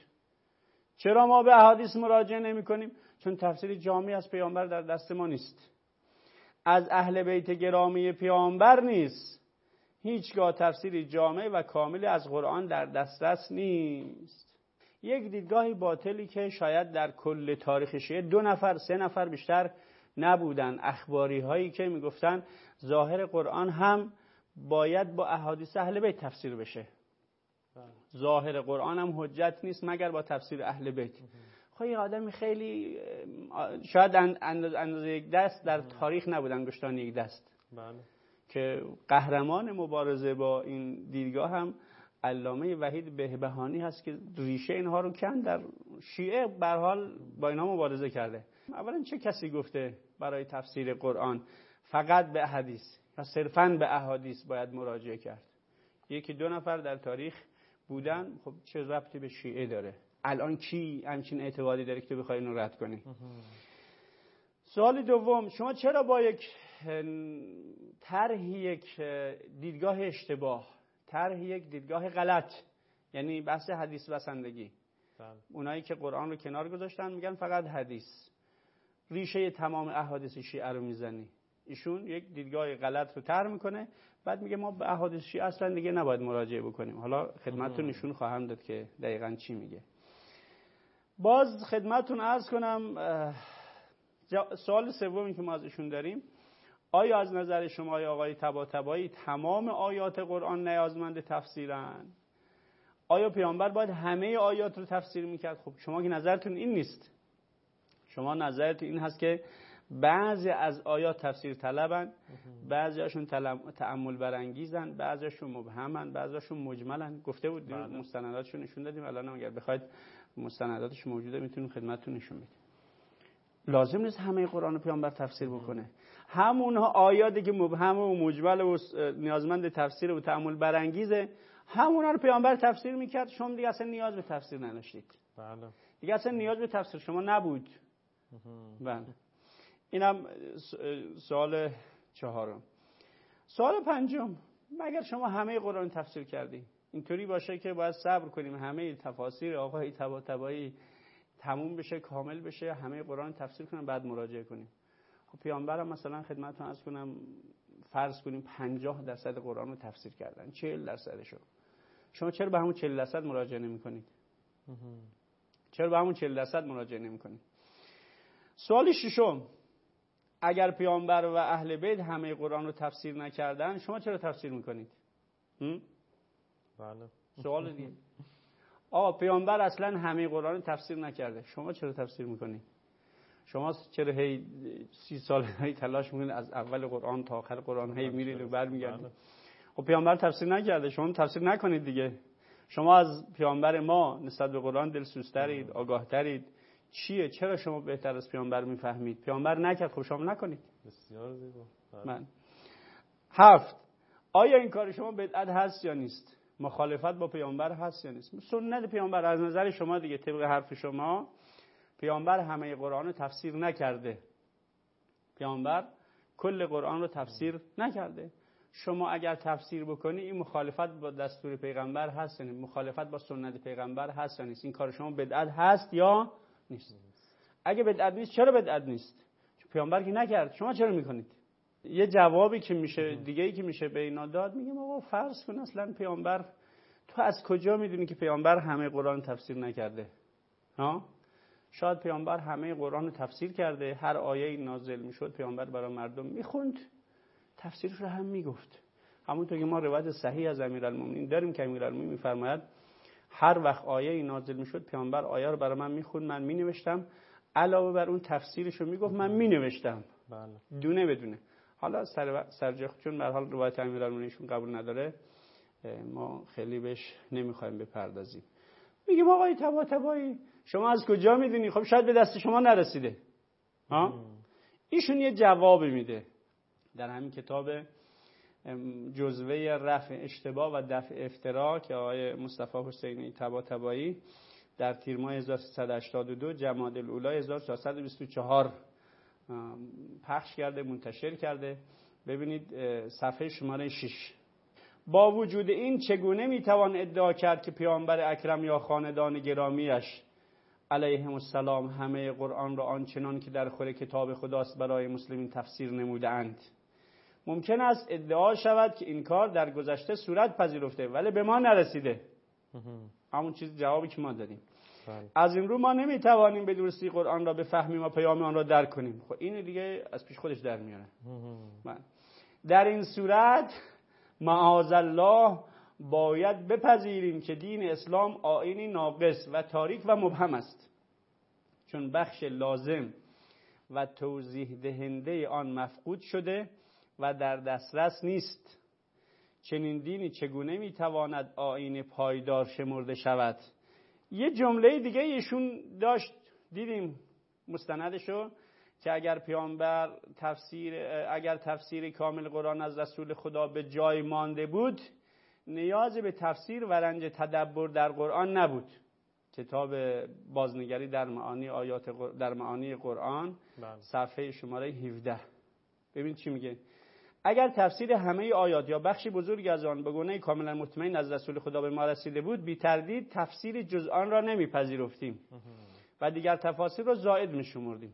چرا ما به احادیث مراجعه نمی کنیم؟ چون تفسیر جامعی از پیامبر در دست ما نیست، از اهل بیت گرامی پیامبر نیست. هیچگاه تفسیر جامع و کامل از قرآن در دسترس نیست. یک دیدگاهی باطلی که شاید در کل تاریخ شیعه دو نفر سه نفر بیشتر نبودن، اخباری هایی که میگفتن ظاهر قرآن هم باید با احادیث اهل بیت تفسیر بشه، ظاهر قرآن هم حجت نیست مگر با تفسیر اهل بیت. خب یه آدمی خیلی شاید اندازه یک دست در تاریخ نبود، انگشتان یک دست. بله. که قهرمان مبارزه با این دیدگاه هم علامه وحید بهبهانی هست که ریشه اینها رو کند در شیعه به هر حال با اینها مبارزه کرده. اولا چه کسی گفته برای تفسیر قرآن فقط به احادیث یا صرفاً به احادیث باید مراجعه کرد؟ یکی دو نفر در تاریخ بودن، خب چه ربطی به شیعه داره؟ الان کی همچین اعتقادی داره که تو بخوای اینو رد کنی؟ سوال دوم، شما چرا با یک طرح یک دیدگاه اشتباه، طرح یک دیدگاه غلط، یعنی بحث حدیث بسندگی، اونایی که قرآن رو کنار گذاشتن میگن فقط حدیث، ریشه تمام احادیث شیعه رو میزنی؟ ایشون یک دیدگاه غلط رو طرح میکنه، بعد میگه ما به احادیث شیعه اصلا دیگه نباید مراجعه بکنیم. حالا خدمتتون نشون خواهم داد که دقیقاً چی میگه. باز خدمتتون عرض کنم سوال سومی که ما از ایشون داریم، آیا از نظر شما آیا آقای طباطبایی تمام آیات قرآن نیازمند تفسیرن؟ آیا پیامبر باید همه آیات رو تفسیر میکرد؟ خب شما که نظرتون این نیست، شما نظرتون این هست که بعضی از آیات تفسیر طلبن، بعضی هاشون تأمل برانگیزن، بعضی هاشون مبهمن، بعضی هاشون مجملن. گفته بود مستنداتشون نشون دادیم، الان اگر بخواید مستنداتش موجوده میتونیم خدمتتون نشون بدیم. لازم نیست همه قرآن رو پیامبر تفسیر بکنه. همونها آیاتی که مبهم و مجمل و نیازمند تفسیر و تأمل برانگیزه، همونها رو پیامبر تفسیر میکرد، شما دیگه اصلا نیاز به تفسیر نداشتید. بله. دیگه اصلا نیاز به تفسیر شما نبود. بله. اینم سوال چهارم. سوال پنجم، مگر شما همه قرآن تفسیر کردی؟ اینطوری باشه که باید صبر کنیم همه تفاسیر آقای طباطبایی تموم بشه، کامل بشه، همه قرآن تفسیر کنیم بعد مراجعه کنیم. خب پیامبرم مثلا خدمتتون عرض کنم فرض کنیم پنجاه درصد قرآن رو تفسیر کردن، چهل درصدشو. شما چرا به همون چهل درصد مراجعه نمی‌کنید؟ چرا به همون چهل درصد مراجعه نمی‌کنید؟ سوال ششم، اگر پیامبر و اهل بیت همه قرآن رو تفسیر نکردن، شما چرا تفسیر می‌کنید؟ بله. سوال دیگه. آقا پیامبر اصلا همه قرآن رو تفسیر نکرده، شما چرا تفسیر می‌کنید؟ شما چرا هی سی سال هی تلاش می‌کنید از اول قرآن تا آخر قرآن هی میرید و برمیگردید؟ خب پیامبر تفسیر نکرده، شما تفسیر نکنید دیگه. شما از پیامبر ما نسبت به قرآن دلسوزترید، آگاهترید. چیه؟ چرا شما بهتر از پیامبر میفهمید؟ پیامبر نکرد، خب شما نکنید. بسیار زیبا. من هفت، آیا این کار شما بدعت هست یا نیست؟ مخالفت با پیامبر هست یا نیست؟ سنت پیامبر از نظر شما دیگه طبق حرف شما پیامبر همه قرآن رو تفسیر نکرده. پیامبر کل قرآن رو تفسیر نکرده. شما اگر تفسیر بکنی این مخالفت با دستور پیغمبر هست یا نیست؟ مخالفت با سنت پیغمبر هست یا نیست؟ این کار شما بدعت هست یا نیست؟ اگه بدعت نیست چرا بدعت نیست؟ چون پیامبر که نکرد، شما چرا میکنید؟ یه جوابی که میشه دیگه ای که میشه به اینا داد، میگم آقا فرض کن اصلا پیامبر، تو از کجا میدونی که پیامبر همه قرآن تفسیر نکرده؟ ها؟ شاید پیامبر همه قرآن رو تفسیر کرده، هر آیه نازل میشد پیامبر برای مردم میخوند، تفسیرش رو هم میگفت. همونطور که ما روایت صحیح از امیرالمومنین داریم که امیرالمومنین میفرماید هر وقت آیه نازل میشد پیامبر آیه رو برای من میخوند، من مینوشتم، علاوه بر اون تفسیرش رو میگفت، من مینوشتم. بله. دونه بدونه. حالا سر سرجخ چون به هر حال روایت امیرالمومنینشون قبول نداره، ما خیلی بهش نمیخوایم بپردازیم. میگیم آقای طباطبایی شما از کجا میدونی؟ خب شاید به دست شما نرسیده. ها؟ ایشون یه جواب میده در همین کتاب جزوه رفع اشتباه و دفع افترا که آقای مصطفی حسینی طباطبایی در تیر ماه هزار و سیصد و هشتاد و دو جمادی الاولی هزار و چهارصد و بیست و چهار پخش کرده، منتشر کرده. ببینید صفحه شماره شش. با وجود این چگونه میتوان ادعا کرد که پیامبر اکرم یا خاندان گرامیش علیهم السلام همه قرآن را آنچنان که در خور کتاب خداست برای مسلمین تفسیر نمودند؟ ممکن است ادعا شود که این کار در گذشته صورت پذیرفته ولی به ما نرسیده. همون چیز جوابی که ما دادیم. از این رو ما نمیتوانیم به درستی قرآن را بفهمیم و پیام آن را درک کنیم. خب این دیگه از پیش خودش در میاره. در این صورت معاذالله باید بپذیریم که دین اسلام آیینی ناقص و تاریک و مبهم است، چون بخش لازم و توضیح دهنده آن مفقود شده و در دسترس نیست. چنین دینی چگونه میتواند آیین پایدار شمرده شود؟ یه جمله دیگه ایشون داشت، دیدیم مستندشو، که اگر پیامبر تفسیر اگر تفسیر کامل قرآن از رسول خدا به جای مانده بود نیاز به تفسیر و رنج تدبر در قرآن نبود. کتاب بازنگری در معانی آیات قر... در معانی قرآن صفحه شماره هفده. ببین چی میگه. اگر تفسیر همه آیات یا بخشی بزرگی از آن به گونه کاملا مطمئن از رسول خدا به ما رسیده بود، بی تردید تفسیر جز آن را نمیپذیرفتیم و دیگر تفاسیر را زائد میشمردیم.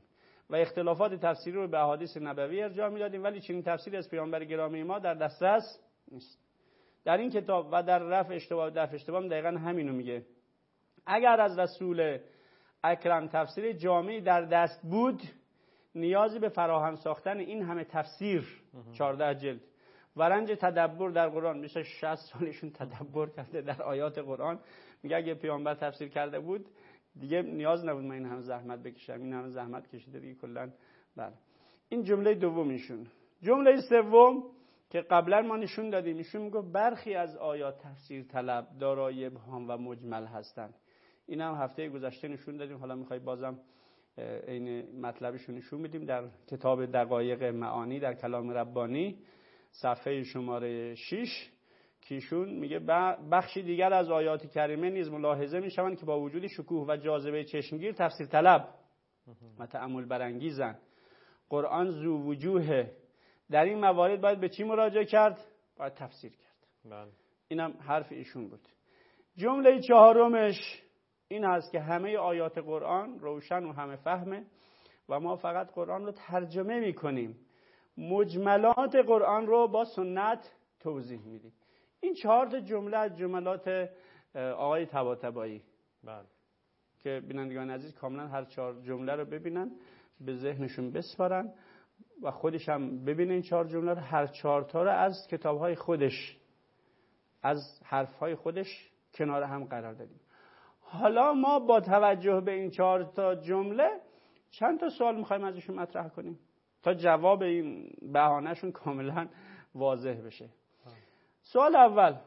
و اختلافات تفسیری رو به احادیث نبوی ارجاع میدادیم، ولی چنین تفسیری از پیامبر گرامی ما در دسترس نیست. در این کتاب و در رفع اشتباه و دفع اشتباه دقیقاً همینو میگه. اگر از رسول اکرم تفسیر جامعی در دست بود، نیازی به فراهم ساختن این همه تفسیر چهارده جلد و رنج تدبر در قرآن، میشه شصت سالشون تدبر کرده در آیات قرآن، میگه اگه پیامبر تفسیر کرده بود دیگه نیاز نبود من این همه زحمت بکشم، این همه زحمت کشیده دیگه کلا. بله، این جمله دومیشون. جمله سوم که قبلا ما نشون دادیم، ایشون میگه برخی از آیات تفسیر طلب، دارای ابهام و مجمل هستند. این هم هفته گذشته نشون دادیم، حالا میخوای بازم این مطلبشون نشون میدیم در کتاب دقایق معانی در کلام ربانی صفحه شماره شش که ایشون میگه بخشی دیگر از آیات کریمه نیز ملاحظه میشوند که با وجود شکوه و جاذبه چشمگیر تفسیر طلب و تأمل برانگیزند. قرآن ذو وجوه، در این موارد باید به چی مراجعه کرد؟ باید تفسیر کرد. بله. اینم حرف ایشون بود. جمله چهارمش این هست که همه آیات قرآن روشن و همه فهمه و ما فقط قرآن رو ترجمه میکنیم، مجملات قرآن رو با سنت توضیح میدیم. این چهار تا جمله از جملات آقای طباطبایی. بله. که بینندگان عزیز کاملا هر چهار جمله رو ببینن، به ذهنشون بسپارن و خودش هم ببینه این چهار جمله رو، هر چهار تا رو از کتاب‌های خودش، از حرف‌های خودش کنار هم قرار دادیم. حالا ما با توجه به این چهار تا جمله چند تا سوال می‌خوایم ازشون مطرح کنیم تا جواب این بهانه‌شون کاملا واضح بشه. سوال اول،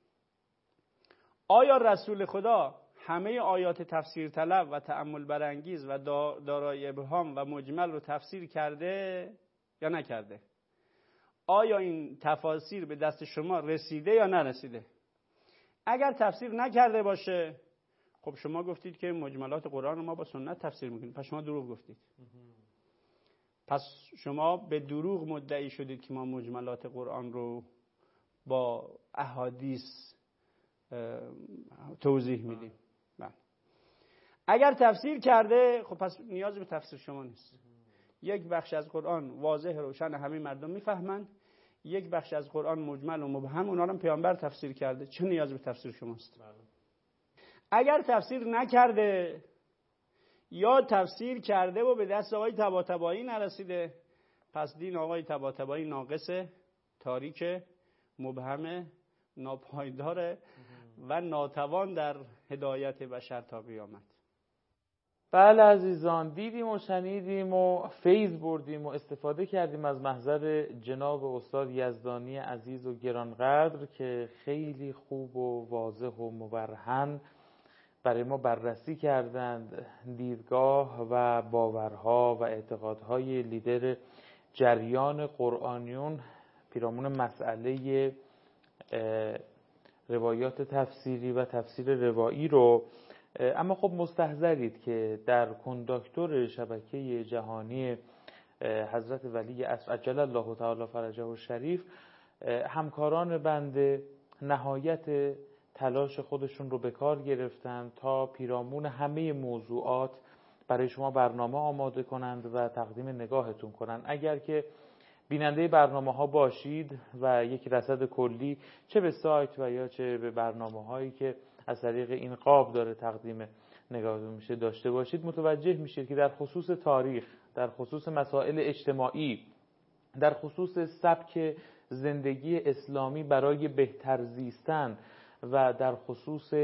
آیا رسول خدا همه آیات تفسیر طلب و تأمل برانگیز و دارای ابهام و مجمل رو تفسیر کرده یا نکرده؟ آیا این تفاسیر به دست شما رسیده یا نرسیده؟ اگر تفسیر نکرده باشه، خب شما گفتید که مجملات قرآن رو ما با سنت تفسیر میکنیم، پس شما دروغ گفتید. پس شما به دروغ مدعی شدید که ما مجملات قرآن رو با احادیث توضیح میدیم. بله. اگر تفسیر کرده، خب پس نیازی به تفسیر شما نیست. یک بخش از قرآن واضح روشن همه مردم میفهمند، یک بخش از قرآن مجمل و مبهم، اونا رو پیامبر تفسیر کرده، چه نیازی به تفسیر شماست؟ اگر تفسیر نکرده یا تفسیر کرده و به دست آقای طباطبایی نرسیده، پس دین آقای طباطبایی ناقصه، تاریکه، مبهمه، ناپایداره و ناتوان در هدایت بشر تا قیامت. بله عزیزان، دیدیم و شنیدیم و فیض بردیم و استفاده کردیم از محضر جناب استاد یزدانی عزیز و گرانقدر که خیلی خوب و واضح و مبرهن برای ما بررسی کردند دیدگاه و باورها و اعتقادهای لیدر جریان قرآنیون پیرامون مسئله روایات تفسیری و تفسیر روایی رو. اما خب مستحضرید که در کنداکتور شبکه جهانی حضرت ولی عصر عجل الله تعالی فرجه الشریف همکاران بنده نهایت تلاش خودشون رو به کار گرفتن تا پیرامون همه موضوعات برای شما برنامه آماده کنند و تقدیم نگاهتون کنند. اگر که بیننده برنامه ها باشید و یک رصد کلی چه به سایت و یا چه به برنامه هایی که از طریق این قاب داره تقدیم نگاهتون میشه داشته باشید، متوجه میشید که در خصوص تاریخ، در خصوص مسائل اجتماعی، در خصوص سبک زندگی اسلامی برای بهتر زیستن و در خصوص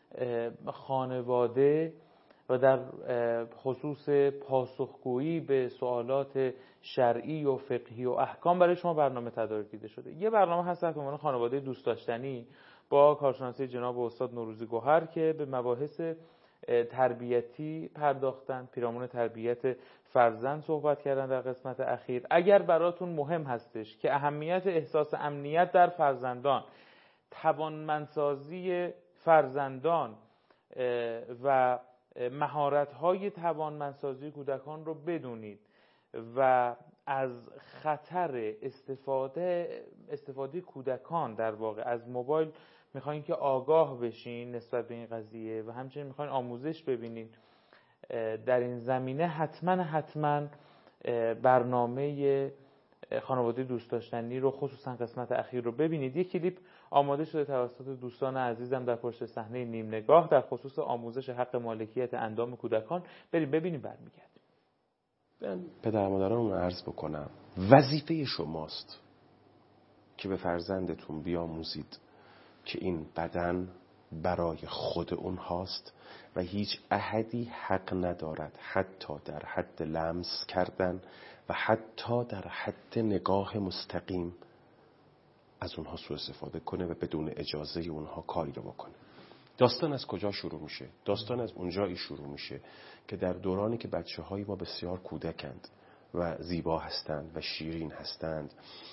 خانواده و در خصوص پاسخگویی به سوالات شرعی و فقهی و احکام برای شما برنامه تدارک دیده شده. یه برنامه هست تحت عنوان خانواده دوست داشتنی با کارشناسی جناب استاد نوروزی گوهر که به مباحث تربیتی پرداختن، پیرامون تربیت فرزند صحبت کردن در قسمت اخیر. اگر براتون مهم هستش که اهمیت احساس امنیت در فرزندان، توانمندسازی فرزندان و مهارت‌های توانمندسازی کودکان رو بدونید و از خطر استفاده استفاده کودکان در واقع از موبایل میخواین که آگاه بشین نسبت به این قضیه و همچنین میخواین آموزش ببینید در این زمینه، حتما حتما برنامه خانواده دوست داشتنی رو خصوصا قسمت اخیر رو ببینید. یک کلیپ آماده شده توسط دوستان عزیزم در پشت صحنه نیم نگاه در خصوص آموزش حق مالکیت اندام کودکان. بریم ببینیم برمیگردیم. من پدر مادران رو عرض بکنم وظیفه شماست که به فرزندتون بیاموزید که این بدن برای خود اونهاست و هیچ احدی حق ندارد حتی در حد لمس کردن و حتی در حد نگاه مستقیم از اونها سوء استفاده کنه و بدون اجازه اونها کاری رو بکنه. داستان از کجا شروع میشه؟ داستان از اونجایی شروع میشه که در دورانی که بچه های ما بسیار کودکند و زیبا هستند و شیرین هستند،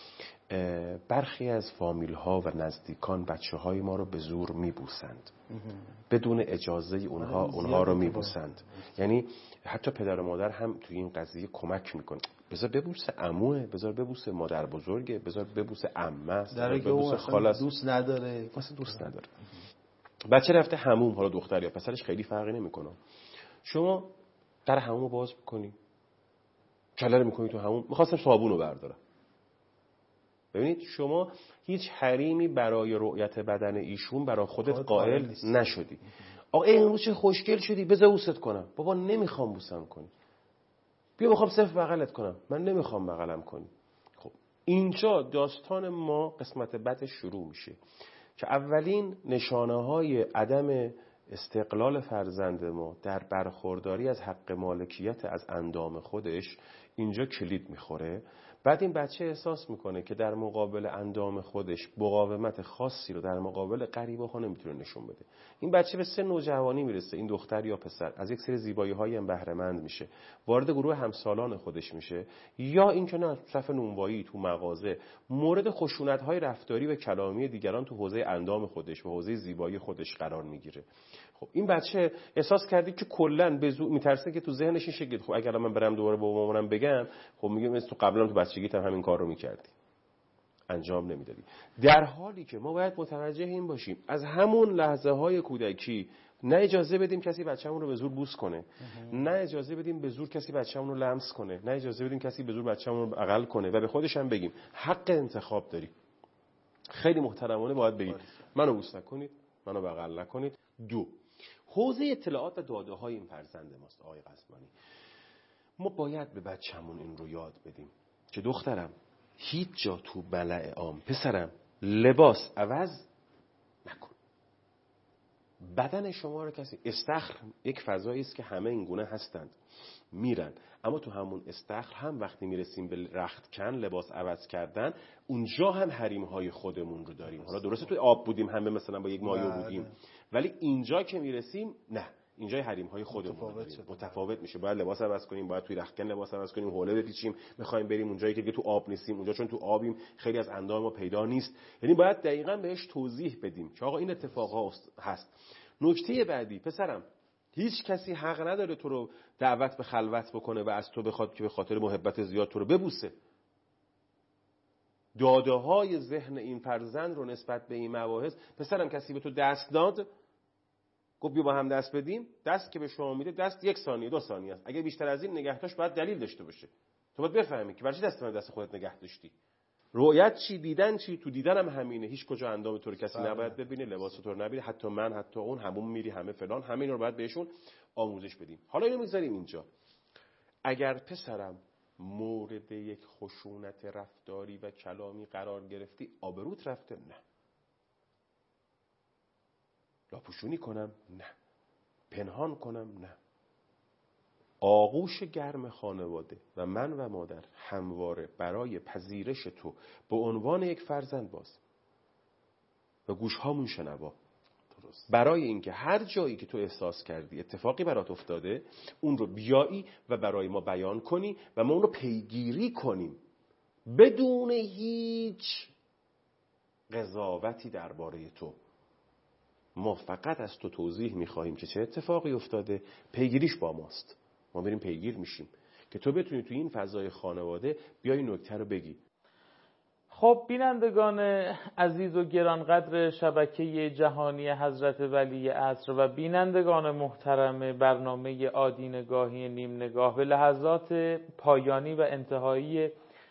برخی از فامیل ها و نزدیکان بچه های ما رو به زور میبوسند، بدون اجازه اونها اونها رو میبوسند. یعنی حتی پدر و مادر هم توی این قضیه کمک میکنه. بذار ببوسه عموه، بذار ببوسه مادر بذرگه، بذار ببوسه عمه است، در که اون خاله دوست نداره، واسه دوست نداره. بچه رفته حموم، حالا دختر یا پسرش خیلی فرقی نمیکنه. شما در حموم رو باز میکنی، کله رو میکنی تو حموم. میخواستم صابون رو بردارم. ببینید شما هیچ حریمی برای رؤیت بدن ایشون برای خودت قائل نشدی. آقا امروز چه خوشگل شدی، بذار بوست کنم. بابا نمیخوام بوسم کنی. بیا میخوام صرف بغلت کنم. من نمیخوام بغلم کنی. خب اینجا داستان ما قسمت بعدش شروع میشه که اولین نشانه های عدم استقلال فرزند ما در برخورداری از حق مالکیت از اندام خودش اینجا کلید میخوره. بعد این بچه احساس میکنه که در مقابل اندام خودش مقاومت خاصی رو در مقابل غریبه ها نمیتونه نشون بده. این بچه به سن نوجوانی میرسه، این دختر یا پسر، از یک سری زیبایی هایی هم بهره مند میشه، وارد گروه همسالان خودش میشه، یا اینکه نه صف نونوایی تو مغازه مورد خشونت های رفتاری و کلامی دیگران تو حوزه اندام خودش و حوزه زیبایی خودش قرار میگیره. خب این بچه احساس کرده که کلا به زور میترسه که تو ذهنش این شکل، خب اگر من برم دوباره با مامانم بگم، خب میگه مثل تو قبلا تو بچگیت هم همین کار رو میکردی، انجام نمیدادی. در حالی که ما باید متوجه این باشیم از همون لحظه های کودکی نه اجازه بدیم کسی بچه‌مون رو به زور بوس کنه، نه اجازه بدیم به زور کسی بچه‌مون رو لمس کنه، نه اجازه بدیم کسی به زور بچه‌مون رو بغل کنه و به خودش هم بگیم حق انتخاب داری. خیلی محترمانه باید بگیم منو بوس نکنید، منو بغل نکنید. دو، حوزه اطلاعات و داده های این فرزند ماست. آقای قسمانی، ما باید به بچه‌مون این رو یاد بدیم که دخترم هیچ جا تو ملأ عام، پسرم لباس عوض نکن. بدن شما رو کسی، استخر یک فضایی است که همه این گونه هستند میرن، اما تو همون استخر هم وقتی میرسیم به رختکن، لباس عوض کردن، اونجا هم حریم های خودمون رو داریم. حالا درسته توی آب بودیم همه مثلا با یک مایو بودیم، ولی اینجا که میرسیم نه، اینجا حریم های خودمون داریم. متفاوت میشه، باید لباس عوض کنیم، باید توی رختکن لباس عوض کنیم، حوله بپیچیم، میخوایم بریم اونجایی که تو آب نیستیم، اونجا چون تو آبیم خیلی از اندام ما پیدا نیست. یعنی باید دقیقاً بهش توضیح بدیم که آقا این اتفاقا هست. نکته بعدی، پسرم هیچ کسی حق نداره تو رو دعوت به خلوت بکنه و از تو بخواد که به خاطر محبت زیاد تو رو ببوسه. داده های ذهن این فرزند رو نسبت به این مباحث، پسرم کسی به تو دست داد، گفت بیا با هم دست بدیم، دست که به شما میده دست یک ثانیه دو ثانیه است. اگه بیشتر از این نگه داشت باید دلیل داشته باشه. تو باید بفهمی که برای چی دست من دست خودت نگه داشتی. رؤیت چی، دیدن چی؟ تو دیدن هم همینه، هیچ کجا اندام تو رو کسی نباید ببینه، لباس تو رو نبینه، حتی من، حتی اون، همون میری همه فلان، همین رو باید بهشون آموزش بدیم. حالا اینو میذاریم اینجا. اگر پسرم مورد یک خشونت رفتاری و کلامی قرار گرفتی، آبروت رفته؟ نه. لاپوشونی کنم؟ نه. پنهان کنم؟ نه. آغوش گرم خانواده و من و مادر همواره برای پذیرش تو به عنوان یک فرزند باز و گوش هامون شنوا، برای اینکه هر جایی که تو احساس کردی اتفاقی برات افتاده اون رو بیایی و برای ما بیان کنی و ما اون رو پیگیری کنیم بدون هیچ قضاوتی درباره تو. ما فقط از تو توضیح میخواهیم که چه اتفاقی افتاده، پیگیریش با ماست. ما بریم پیگیر میشیم که تو بتونی توی این فضای خانواده بیای نکته رو بگی. خب بینندگان عزیز و گرانقدر شبکه جهانی حضرت ولی عصر و بینندگان محترم برنامه آدینگاهی نیم نگاه، به لحظات پایانی و انتهایی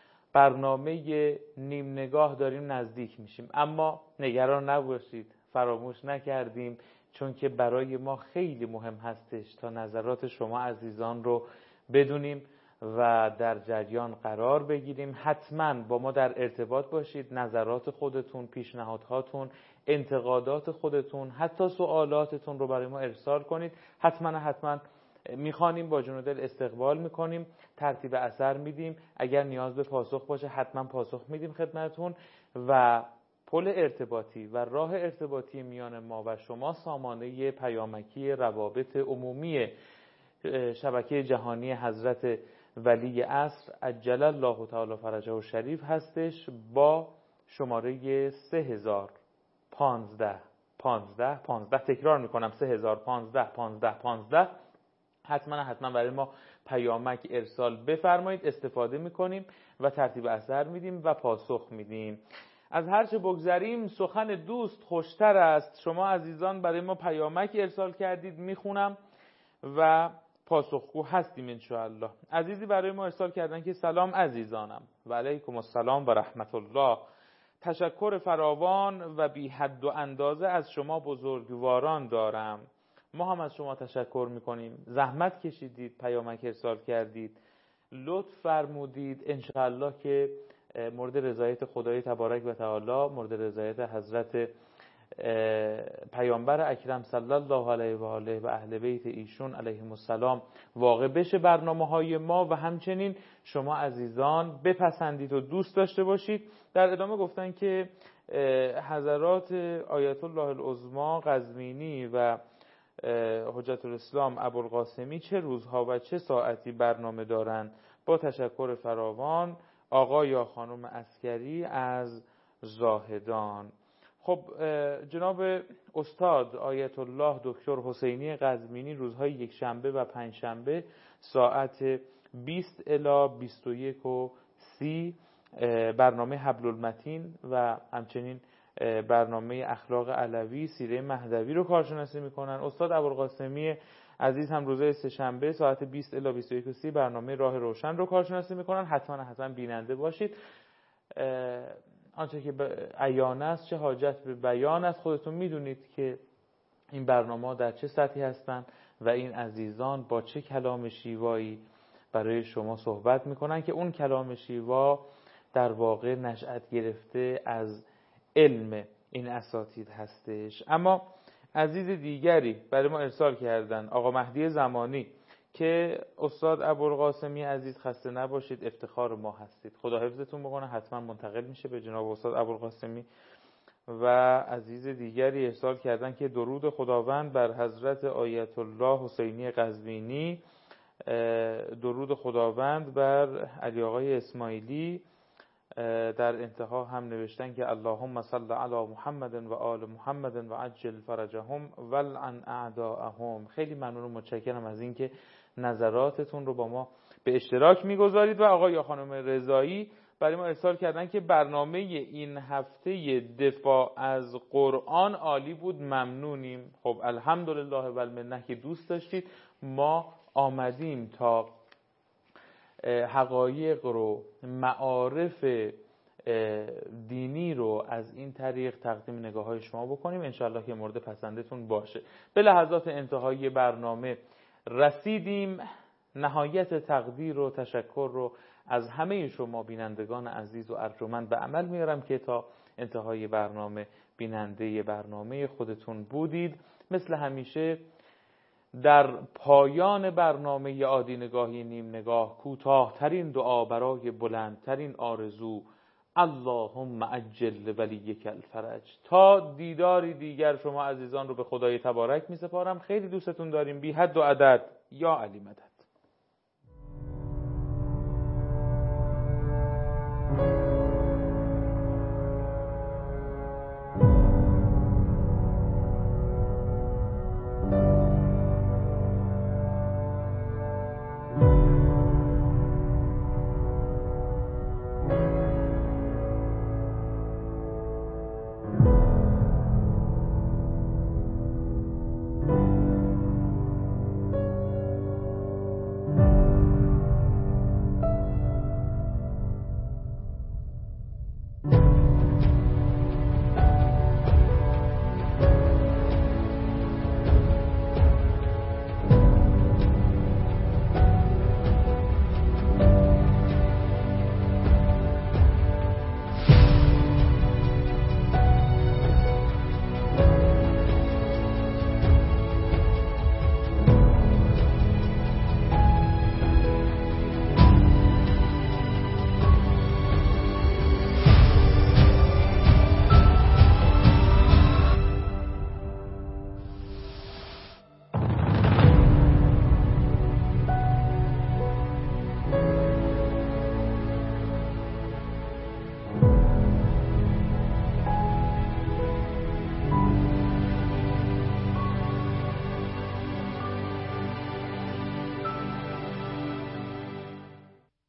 برنامه نیم نگاه داریم نزدیک میشیم. اما نگران نباشید، فراموش نکردیم، چون که برای ما خیلی مهم هستش تا نظرات شما عزیزان رو بدونیم و در جریان قرار بگیریم. حتما با ما در ارتباط باشید، نظرات خودتون، پیشنهادهاتون، انتقادات خودتون، حتی سوالاتتون رو برای ما ارسال کنید. حتما حتما میخوانیم، با جون و دل استقبال میکنیم، ترتیب اثر میدیم، اگر نیاز به پاسخ باشه حتما پاسخ میدیم خدمتتون. و پل ارتباطی و راه ارتباطی میان ما و شما سامانه پیامکی روابط عمومی شبکه جهانی حضرت ولی عصر عجل الله تعالی فرجه و شریف هستش، با شماره سه هزار و پانزده پانزده پانزده. تکرار میکنم سه هزار و پانزده پانزده پانزده. حتما حتما برای ما پیامک ارسال بفرمایید، استفاده میکنیم و ترتیب اثر میدیم و پاسخ میدیم. از هر چه بگذریم سخن دوست خوشتر است. شما عزیزان برای ما پیامک ارسال کردید، میخونم و پاسخگو هستیم انشاءالله. عزیزی برای ما ارسال کردن که سلام عزیزانم، و علیکم السلام و رحمت الله. تشکر فراوان و بی حد و اندازه از شما بزرگواران دارم. ما هم از شما تشکر میکنیم، زحمت کشیدید، پیامک ارسال کردید، لطف فرمودید. انشاءالله که مورد رضایت خدای تبارک و تعالی، مورد رضایت حضرت پیامبر اکرم صلی الله علیه و آله و اهل بیت ایشون علیهم السلام واقع بشه برنامه های ما، و همچنین شما عزیزان بپسندید و دوست داشته باشید. در ادامه گفتن که حضرات آیت الله العظما قزوینی و حجت الاسلام ابوالقاسمی چه روزها و چه ساعتی برنامه دارند؟ با تشکر فراوان، آقا یا خانم عسکری از زاهدان. خب جناب استاد آیت الله دکتر حسینی قزوینی روزهای یک شنبه و پنج شنبه ساعت بیست الی بیست و یک و سی برنامه حبل المتین و همچنین برنامه اخلاق علوی سیره مهدوی رو کارشناسی میکنن. استاد ابوالقاسمی عزیز هم روزهای سه شنبه ساعت بیست الی بیست و یک و سی برنامه راه روشن رو کارشناسی میکنن. حتما حتما بیننده باشید. آنچه که عیان است چه حاجت به بیان است. خودتون میدونید که این برنامه در چه سطحی هستن و این عزیزان با چه کلام شیوایی برای شما صحبت میکنن که اون کلام شیوا در واقع نشأت گرفته از علم این اساتید هستش. اما عزیز دیگری برای ما ارسال کردن، آقا مهدی زمانی، که استاد ابوالقاسمی عزیز خسته نباشید، افتخار ما هستید، خدا حفظتون بکنه. حتما منتقل میشه به جناب استاد ابوالقاسمی. و عزیز دیگری ارسال کردن که درود خداوند بر حضرت آیت الله حسینی قزوینی، درود خداوند بر علی آقای اسماعیلی. در انتها هم نوشتن که اللهم صل علی محمد و آل محمد و عجل فرجهم ولعن اعداءهم. خیلی ممنون و متشکرم از اینکه نظراتتون رو با ما به اشتراک میگذارید. و آقای یا خانم رضایی برای ما ارسال کردن که برنامه این هفته دفاع از قرآن عالی بود، ممنونیم. خب الحمدلله و المنه که دوست داشتید. ما آمدیم تا حقایق رو، معارف دینی رو از این طریق تقدیم نگاه های شما بکنیم، انشاءالله که مورد پسندتون باشه. به لحظات انتهایی برنامه رسیدیم. نهایت تقدیر و تشکر رو از همه شما بینندگان عزیز و ارجمند به عمل میارم که تا انتهای برنامه بیننده برنامه خودتون بودید. مثل همیشه در پایان برنامه آدینگاهی نیم نگاه کوتاه‌ترین دعا برای بلندترین آرزو، اللهم عجل ولیک الفرج. تا دیداری دیگر شما عزیزان رو به خدای تبارک می سپارم. خیلی دوستتون داریم، بی حد و عدد. یا علی مدد.